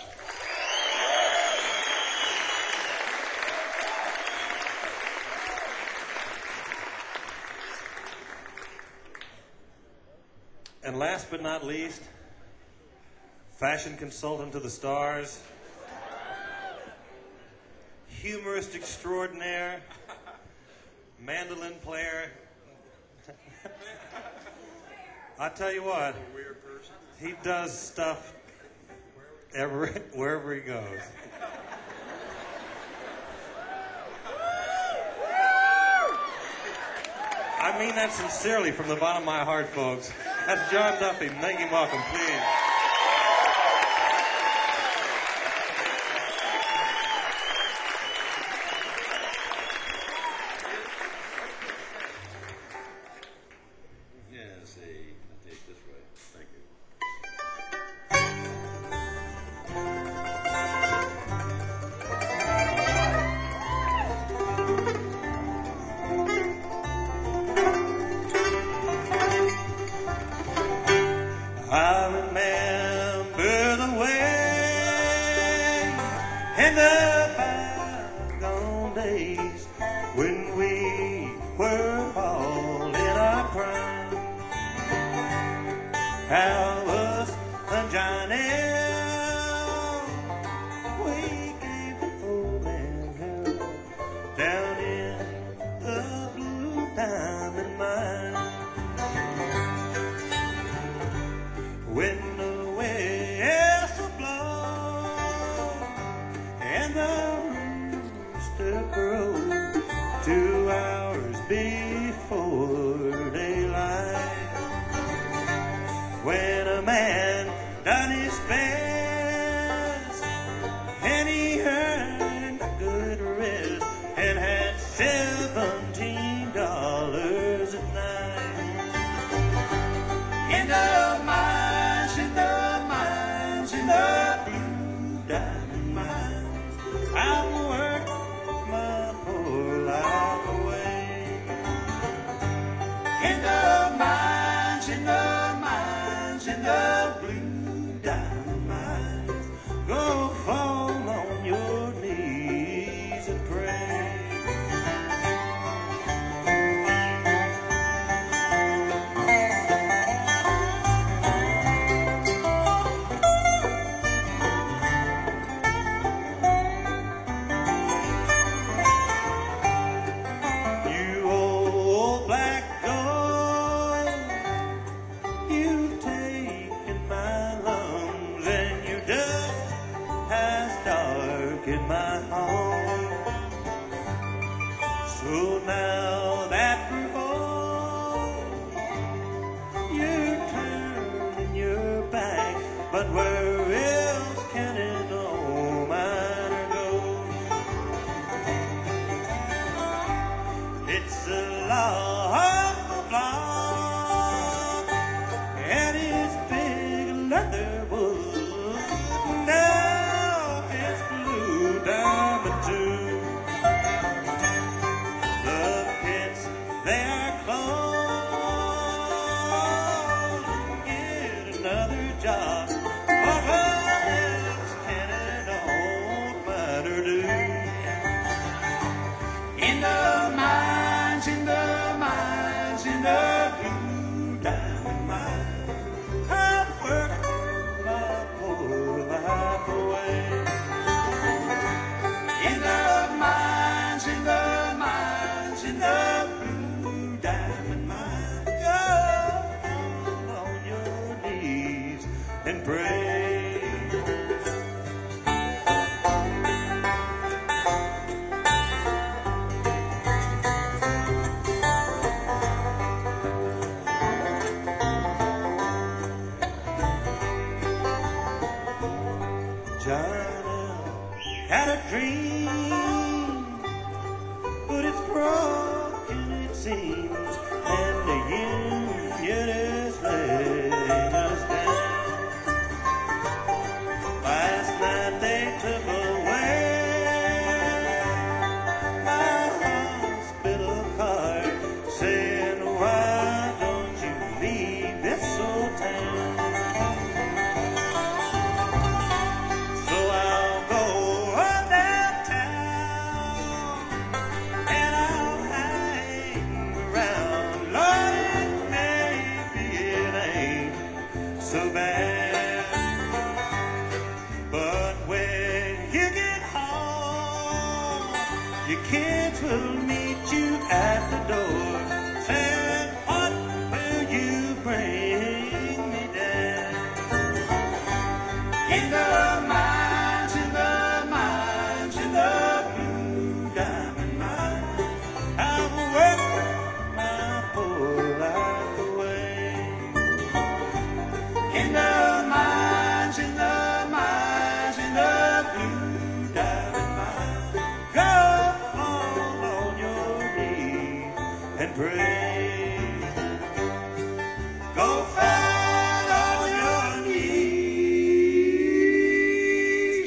And last but not least, fashion consultant to the stars, humorist extraordinaire, mandolin player. I tell you what, he does stuff every, wherever he goes. I mean that sincerely from the bottom of my heart, folks. That's John Duffy. Make him welcome, please. Yeah, see, I take this way. Thank you. I remember the way in the bygone days when we were all in our prime. How us and Johnny, we gave the old man hell down in the blue diamond mine. When the whistle blows and the rooster crows two hours before daylight, when a man done his best and he earned a good rest and had seventeen dollars a night in the mines, in the mines, in the blue diamond mines, I've worked my whole life away. In the mines, in the mines, in the blue diamond mines, go fall on your knees and pray. You old black dog, you've taken my lungs and your dust has darkened my home. So now that we're old, you're turning your back, but where else can an old miner go? It's a law of love, and it's big seems, and the union is letting us down. Last night they took away my hospital card, saying, why don't you leave this old town? So I'll go up downtown and I'll hang around. Lord, it maybe it ain't so bad, but when you get home, your kids will meet you at the door, saying, what will you bring me down? In the mines, in the mines, in the blue diamond mine, I've worked my whole life away. In the mines, in the mines, in the blue diamond mine, go fall on your knees and pray. Go fall on your knees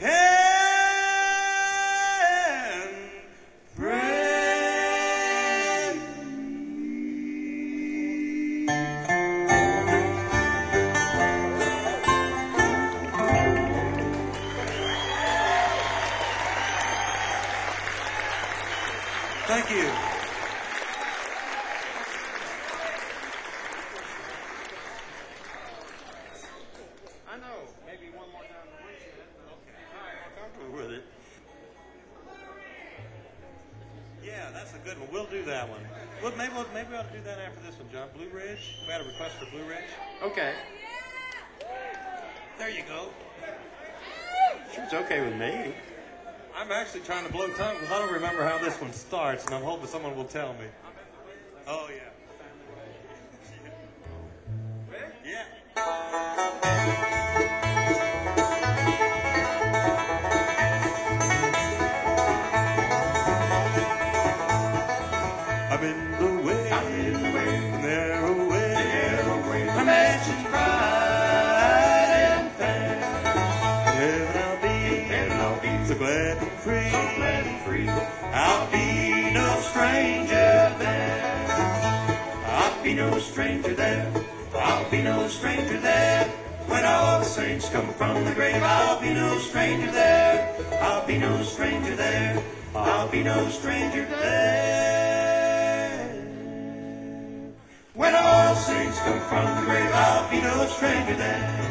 and pray. Thank you. I know. Maybe one more time. Okay. All right. I'm comfortable with it. Yeah, that's a good one. We'll do that one. Well, maybe we'll, maybe we ought to do that after this one, John. Blue Ridge. We had a request for Blue Ridge. Okay. There you go. Sure, it's okay with me. I'm actually trying to blow time because I don't remember how this one starts, and I'm hoping someone will tell me. Oh, yeah. Yeah. I'm in the way, I'm in the way, narrow way, narrow way. My mansion's bright and fair. Heaven I'll be, heaven I'll be, so glad and free, so glad and free. I'll be no stranger there. I'll be no stranger there. I'll be no stranger there. When all the saints come from the grave, I'll be no stranger there. I'll be no stranger there. I'll be no stranger there. When all saints come from the grave, I'll be no stranger there.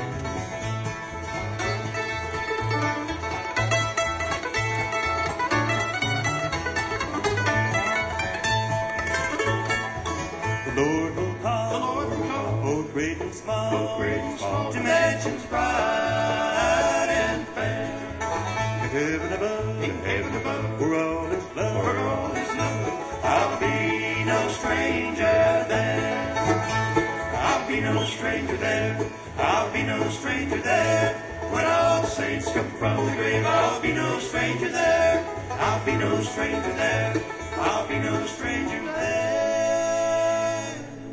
The Lord will call, the Lord will call, both great and small, both great and small, to mansions bright and fair. In heaven above, in heaven above, where all is love, where all is love, I'll be no stranger there. I'll be no stranger there. I'll be no stranger there. When all the saints come from the grave, I'll be no stranger there. I'll be no stranger there. I'll be no stranger there.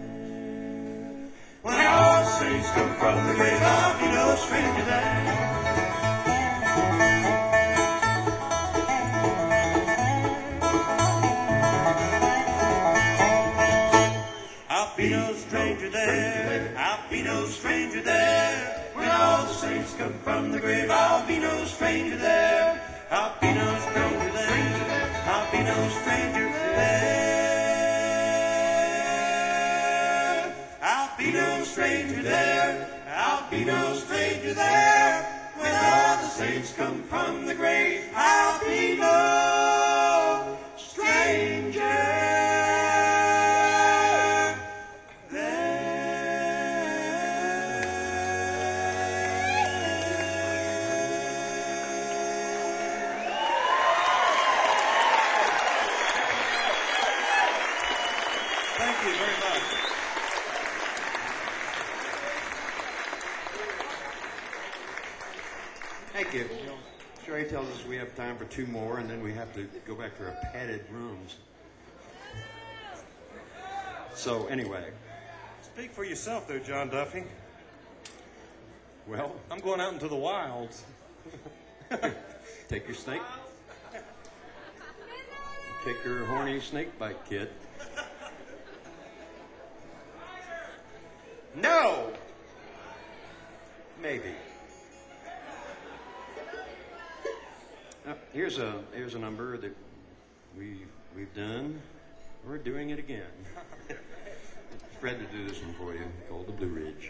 When all the saints come from the grave, I'll be no stranger there. I'll be no stranger there. I'll be no stranger there. When all the saints come from the grave, I'll be no stranger there. I'll be no stranger there. I'll be no stranger there. I'll be no stranger there. I'll be no stranger there. When all the saints come from the grave, I'll be no stranger. Thank you very much. Thank you. Sherry tells us we have time for two more, and then we have to go back to our padded rooms. So anyway, Speak for yourself, there, John Duffy. well, I'm going out into the wilds. take your snake. Take your horny snake bite kit. No! Maybe. Uh, here's a here's a number that we we've done. We're doing it again. Fred to do this one for you, called the Blue Ridge.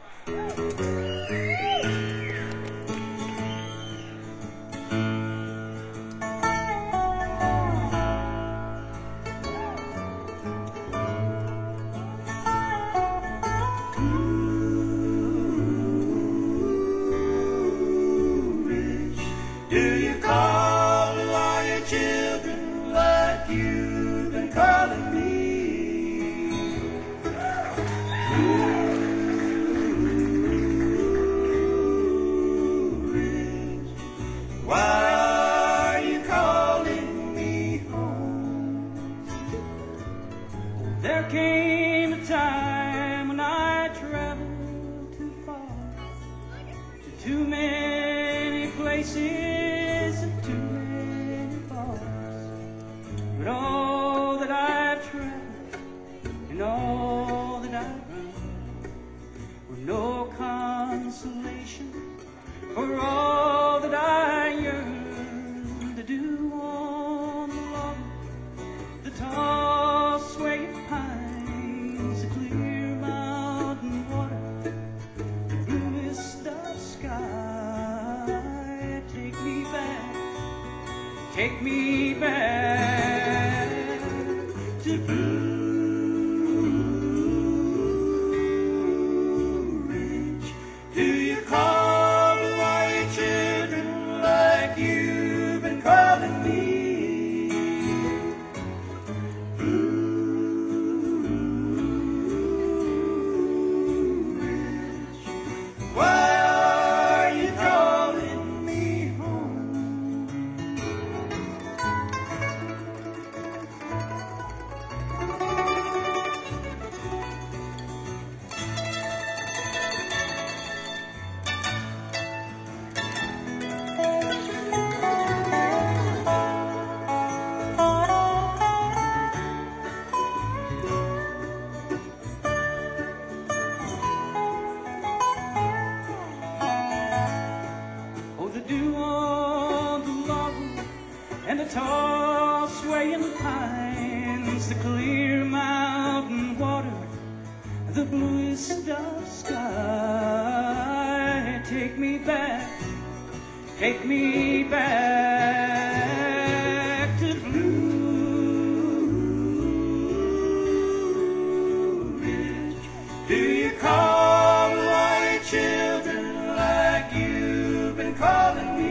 Do you call all your children like you've been calling me? Blue Ridge, why are you calling me home? There came a time when I traveled too far, to too many places and too many bars. But all that I've traveled and all that I've done were no consolation for all that I yearn to do on the long, the tall swaying pines, the clear mountain water, the bluest of sky. Take me back, take me back to Blue Ridge. Do you call all your children like you've been calling me? Blue Ridge, why are you calling me home? Oh, the dew on the logwood and the tall swaying pines, the clear mountain water, the bluest of sky. Take me back, take me back to Blue Ridge. Do you call all your children like you've been calling me?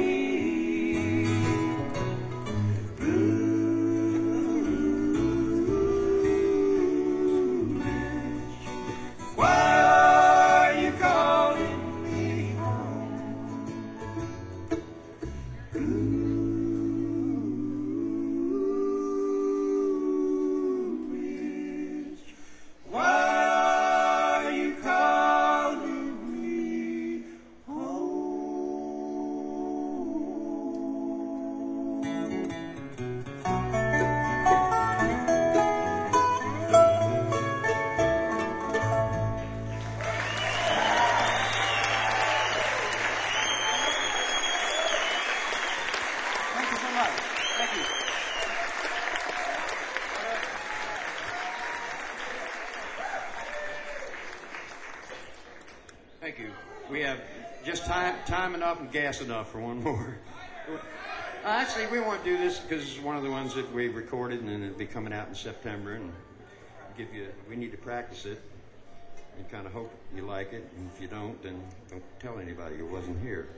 Blue Ridge, why are you calling me home? Blue Ridge, why are you calling me Thank you so much. Thank you. Thank you. We have just time, time enough and gas enough for one more. Uh, actually, we want to do this because it's one of the ones that we recorded and then it'll be coming out in September and give you. We need to practice it and kind of hope you like it. And if you don't, then don't tell anybody you wasn't here.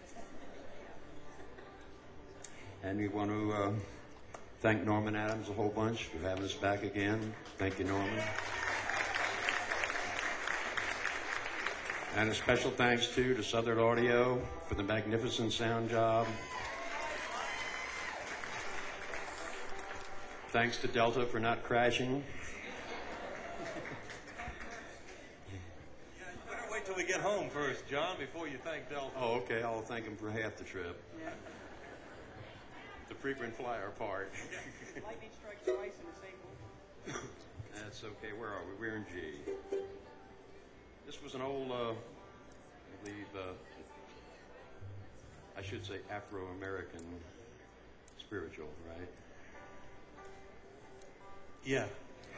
And we want to uh, thank Norman Adams a whole bunch for having us back again. Thank you, Norman. And a special thanks too to Southern Audio for the magnificent sound job. Thanks to Delta for not crashing. till we get home first, John, before you thank Delta. Oh, okay. I'll thank him for half the trip. Yeah. The frequent flyer part. Lightning strikes twice in the same moment. That's okay. Where are we? We're in G. This was an old, uh, I believe, uh, I should say Afro-American spiritual, right? Yeah.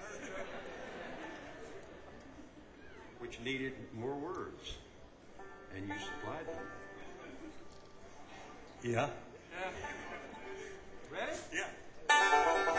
Which needed more words, and you supplied them. Yeah. Ready? Yeah.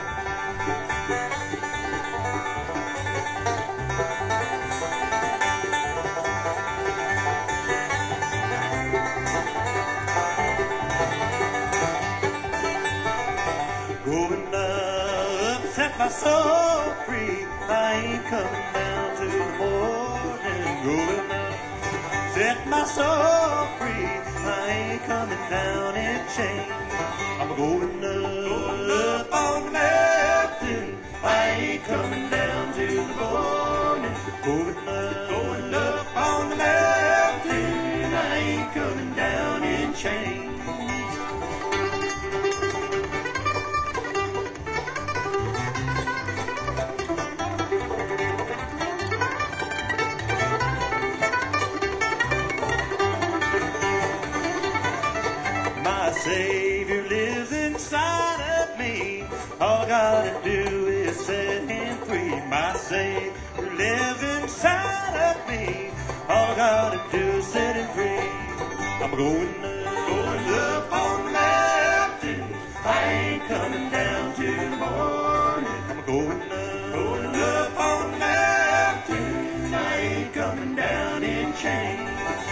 Going up, set my soul free. I ain't coming down to the morning. Going up, set my soul free. I ain't coming down in chains. I'm going up, up on the mountain. I ain't coming down to the morning. Going up, going up on the mountain. I ain't coming down in chains. My Savior lives inside of me. All I gotta do is set him free. My Savior lives inside of me. All I gotta do is set him free. I'm going up, going up on the mountain. I ain't coming down to the morning. I'm going up, going up on the mountain. I ain't coming down in chains.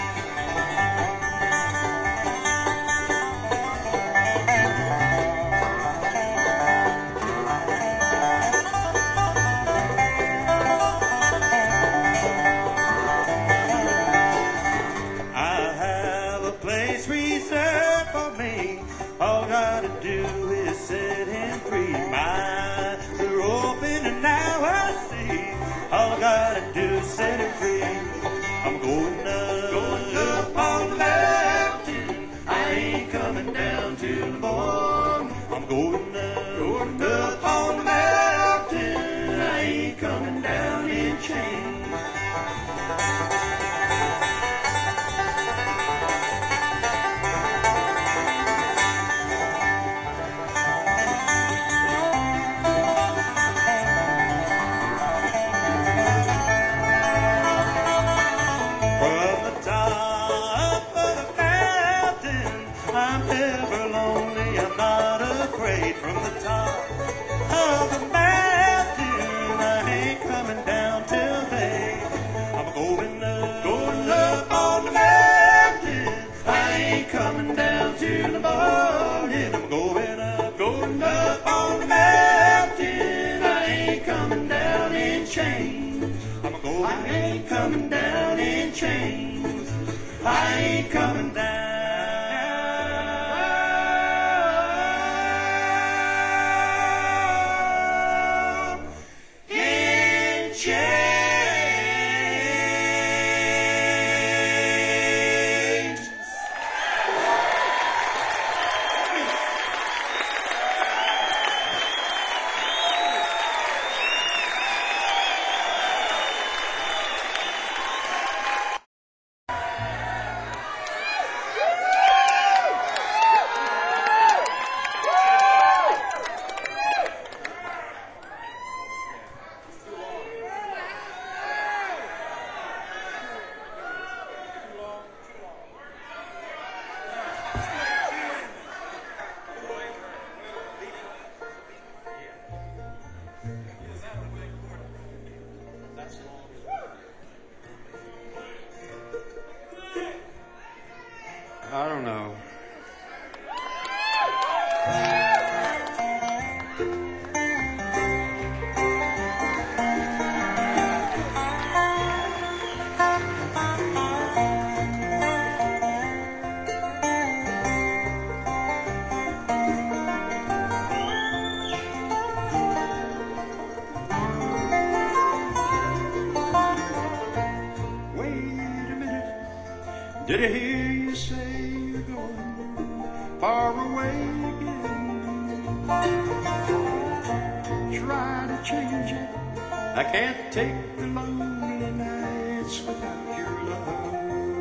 I have a place reserved for me. All I gotta do is set him free. My eyes are open and now I see. All I gotta do is set him free. I'm going up, going up on the mountain. I ain't coming down to the morning. I'm going up, going up on the mountain. I ain't coming down in chains. From the top of the mountain, I'm never lonely, I'm not afraid. From the top of the mountain, I ain't coming down till day. I'm going up, going up on the mountain. I ain't coming down till the morning. I'm going up, going up on the mountain. I ain't coming down in chains. I'm going, I ain't coming down in chains. I ain't coming down in chains. I don't know. Wait Did I hear you say you're going far away again? Try to change it. I can't take the lonely nights without your love.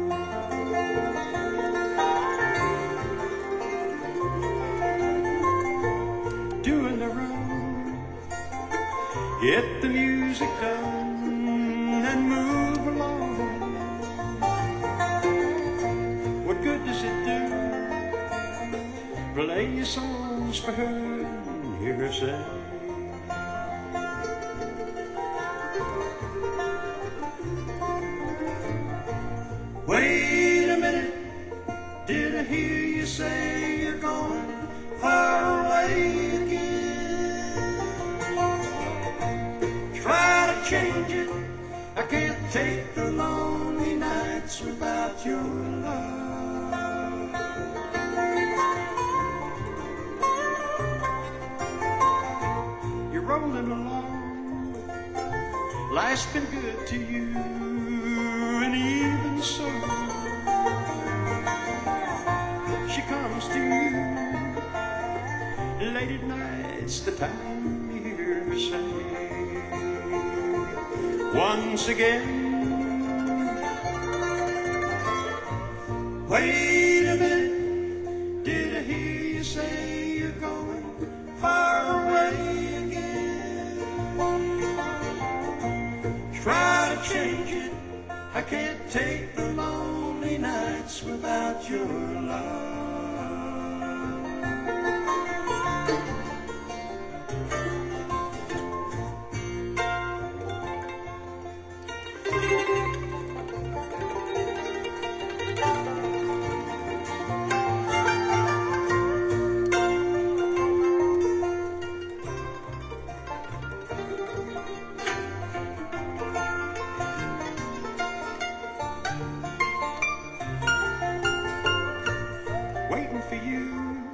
Doing the round, get the music done and move along. What good does it do? Play your songs for her and hear her say, wait a minute, did I hear you say you're going far away again? Try to change it, I can't take the lonely nights without your love. You're rolling along, life's been good to you, and even so, she comes to you late at nights, the time you hear her say, once again, wait a minute, did I hear you say you're going far away again? Try to change it, I can't take the lonely nights without your love. Waiting for you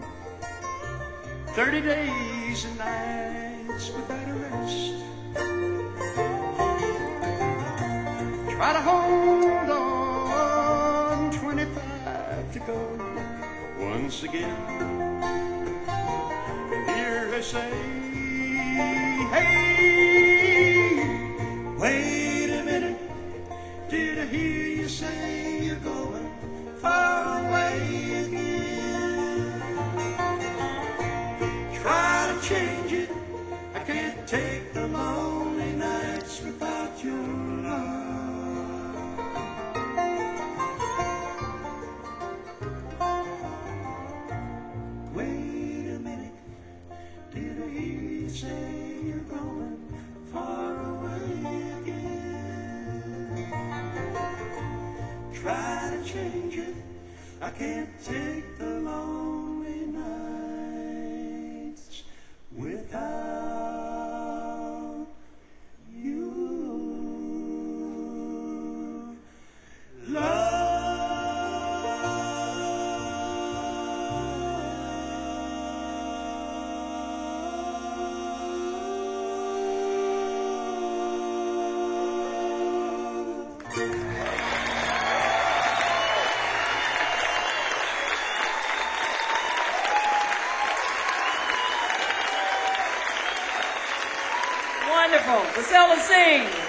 thirty days and nights without a rest. Try to hold on, twenty-five to go once again. And hear her say, hey, wait a minute, did I hear you say you're going far away again? Try to change it, I can't take the lonely nights without your love. Wait a minute, did I hear you say you're going far away again? Try to change it, I can't take the lonely nights without you. Love. Wonderful. The Selma Sing.